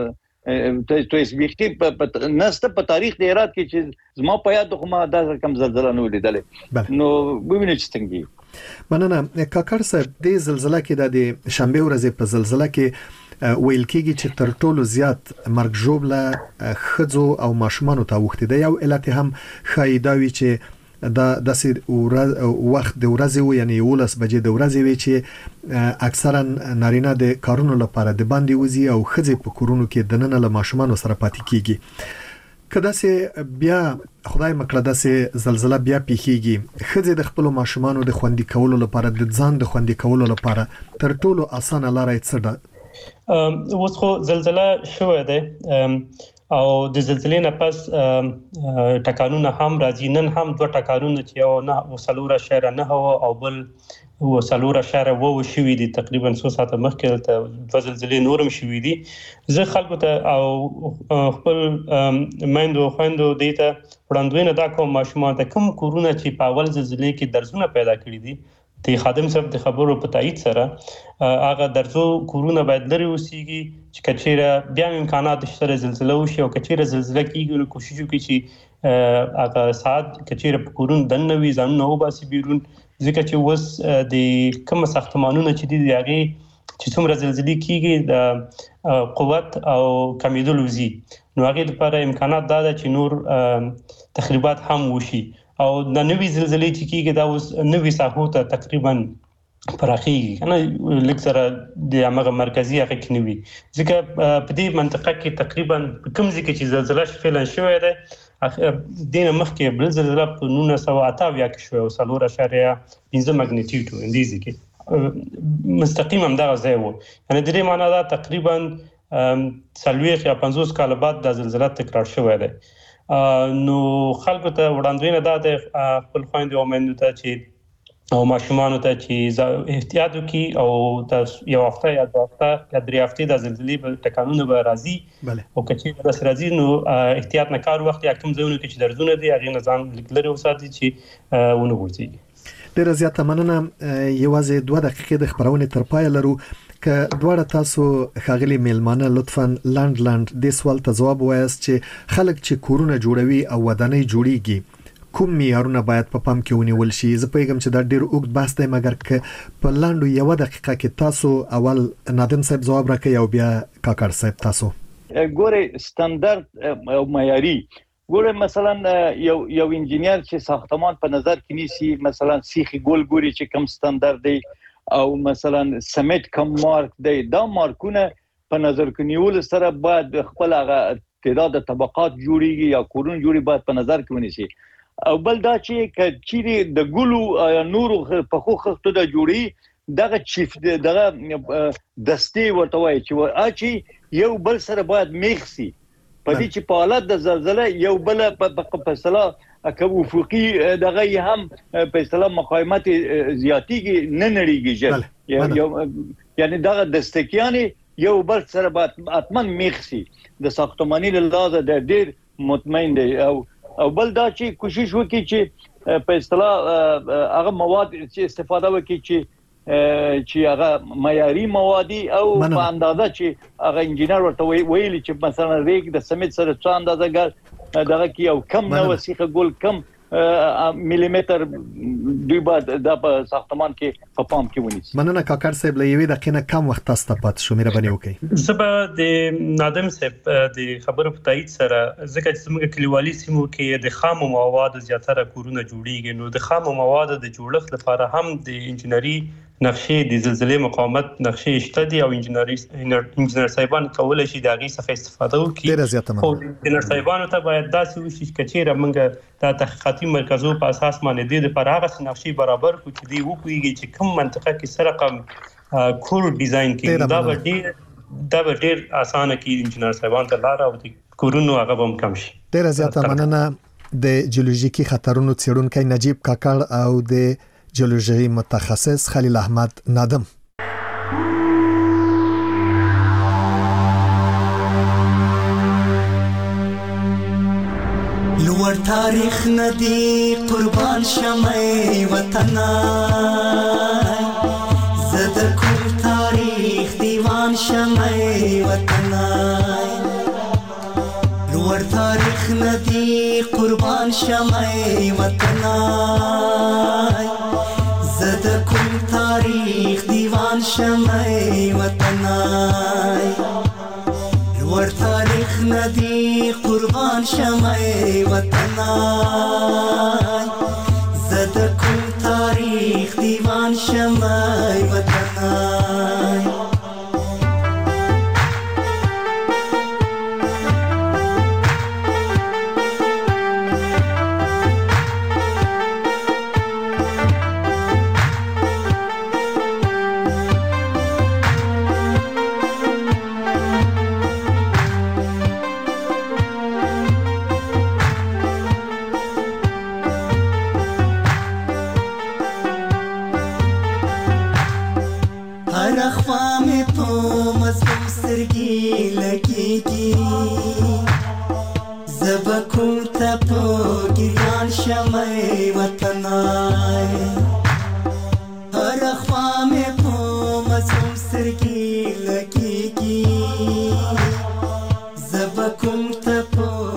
تو اسبيختي نسته په تاریخ د هرات کې چې زما په یاد خو ما دا کم زلزلہ نه ولیدلې نو ویني چې څنګه مننه کاکړ صاحب د زلزلہ کې د شنبه ورځې په زلزلہ کې ویل کېږي چې تر ټولو زیات مرګ ژوبله خځو او ماشومانو ته وخت دی یو علت هم خایداوي چې دا د سیر وخت د ورځې و یعنی ولس بجې د ورځې وی چې اکثرا نارینه د کارونو لپاره د باندې وزي او خځې په کورونو کې د نن له ماشومانو سره پاتې کیږي کله چې بیا خدای مکړه د سه زلزلہ بیا پیخیږي خځې د خپل ماشومانو د خوندي کولو لپاره د ځان د خوندي کولو لپاره تر ټولو اسانه لارې څه ده اوس خو زلزلہ شوه ده او د زلزلې نه پس ټکانونه هم راځي نن هم دوه ټکانونه چې یو نه وسلوره شهر نه هو او بل وسلوره شهر وو شوې دي تقریبا څو ساعته مخکې ته د زلزلې نورم شوې دي زه خلکو ته او خپل مایندو خويندو دیته وړاندوینه دا کوم ماشومان ته کوم کورونه چې په اول زلزلې کې درزونه پیدا کړی دي د خادم صاحب د خبرو په تایید سره هغه درزو کورونه باید لري وسیږي چې کچېره بیا امکانات شته زلزلہ وشي او کچېره زلزلہ کیږي نو کوشش وکړي چې هغه ساعت کچېره په کورون دنه وي ځان نو باسي بیرون ځکه چې وس د کوم ساختمانونه چې دي هغه چې څومره زلزلې کیږي د قوت او کمیدل وزي نو هغه لپاره امکانات دا چې نور تخریبات هم وشي او د نوې زلزلې چې کیږي دا اوس نوې ساحو ته تقریبا پراخیږي کنه لکه سره د هغه مرکزی هغه کې نوي ځکه په دې منطقه کې تقریبا کوم ځکه چې زلزلہ فعلا شوې ده دینه مخکې بل زلزلہ په نولس سوه اته اویا کې شوې او څلور اشاریه پنځه ماګنیټیوډ و اندیزي کې مستقیم هم دا ځای وو یعنی د دې معنی دا تقریبا څلوېښت یا پنځوس کال بعد د زلزلہ تکرار شوې ده نو خلکو ته وړاندوینه دا د خپل خويندو او مېندو ته چې او ماشومانو ته چې احتیاط وکړي او تاسو یو هفته یا دوه هفته یا درې هفتې د زلزلې په ټکانونه به راځي او کچې بس راځي نو احتیاط نه کار وخت یا کوم ځایونه کې چې درزونه دي هغه نظام لیکلري وساتي چې ونه ورځي ډیره زیاته مننه یوازې دوه دقیقې د خبرونه تر پای لرو که دواړه تاسو خاغلی میلمانه لطفاً لاند لاند د سوال ته جواب وایاست چې خلک چې کورونه جوړوي او ودانۍ جوړیږي کوم معیارونه باید په پام کې ونیول شي زه پیغام چې دا ډیر اوږد بحث دی مګر که په لاندو یو دقیقه کې تاسو اول نادم صاحب جواب راکړئ او بیا کاکړ صاحب تاسو ګوره ستاندرد او معیاري ګوره مثلا یو یو انجینیر چې ساختمان په نظر کې نیسي مثلا سیخي ګول ګوري چې کوم ستاندرد دی او مثلا سمیت کم مارک دی دا مارکونه په نظر کې نیول سره باید خپل هغه تعداد طبقات جوړیږي یا کورون جوړي باید په نظر کې ونیسي او بل دا چې کچېری د ګلو نورو په خو خښتو د جوړي دغه چیف دغه دستي ورته وایي چې اچي یو بل سره باید میخسي په دې چې په حالت د زلزلہ یو بل په فیصله کوم افقي دغه هم په اصطلاح مقاومت زیاتیږي نه نړیږي یعنی دغه دستکیانی یو بل سره باید اتمن میخسي د ساختماني لحاظه د ډیر مطمئن دی او او بل دا چې کوشش وکړي چې په اصطلاح هغه مواد چې استفاده وکړي چې چې هغه معیاري موادي او په اندازه چې هغه انجینر ورته ویلي چې مثلا ریګ د سمیت سره څو اندازه ګر دغه کې یو کم نو وسیخه ګول کم ملي متر دوی بعد د ساختمان کې په پام کې ونیسي مننه کاکړ صاحب له یوې دقیقې کم وخت تاسو ته پات شو مهرباني وکړئ زبا د نادم صاحب د خبرو په تایید سره ځکه چې موږ کلیوالي سیمو کې د خامو موادو زیاتره کورونه جوړیږي نو د خامو موادو د جوړښت لپاره هم د انجنیری نقشې د زلزلې مقاومت نقشې شته دي او انجنیری انجنیر صاحبان کولای شي د هغه څخه استفاده وکړي ډیر زیاته مننه انجنیر صاحبانو ته باید داسې وشي چې کچېره موږ د تحقیقاتي مرکزو په اساس باندې د لپاره هغه نقشې برابر کړو چې دی وکويږي چې کوم منطقه کې سره کم کور ډیزاین کې دا به ډیر دا به ډیر اسانه کې انجنیر صاحبان ته لار او د کورونو هغه هم کم شي ډیر زیاته مننه د جیولوژیکي خطرونو څېړونکی نجیب کاکړ او د جیولوژي متخصص خلیل احمد نادم لوړ تاریخ ندی قربان شمه وطن زد کل تاریخ دیوان شمه وطن ور تاریخ ندی قربان شمع وطنای زد کوم تاریخ دیوان شمع وطنای ور تاریخ ندی قربان شمع وطنای زد کوم تاریخ دیوان شمع وطنای شمع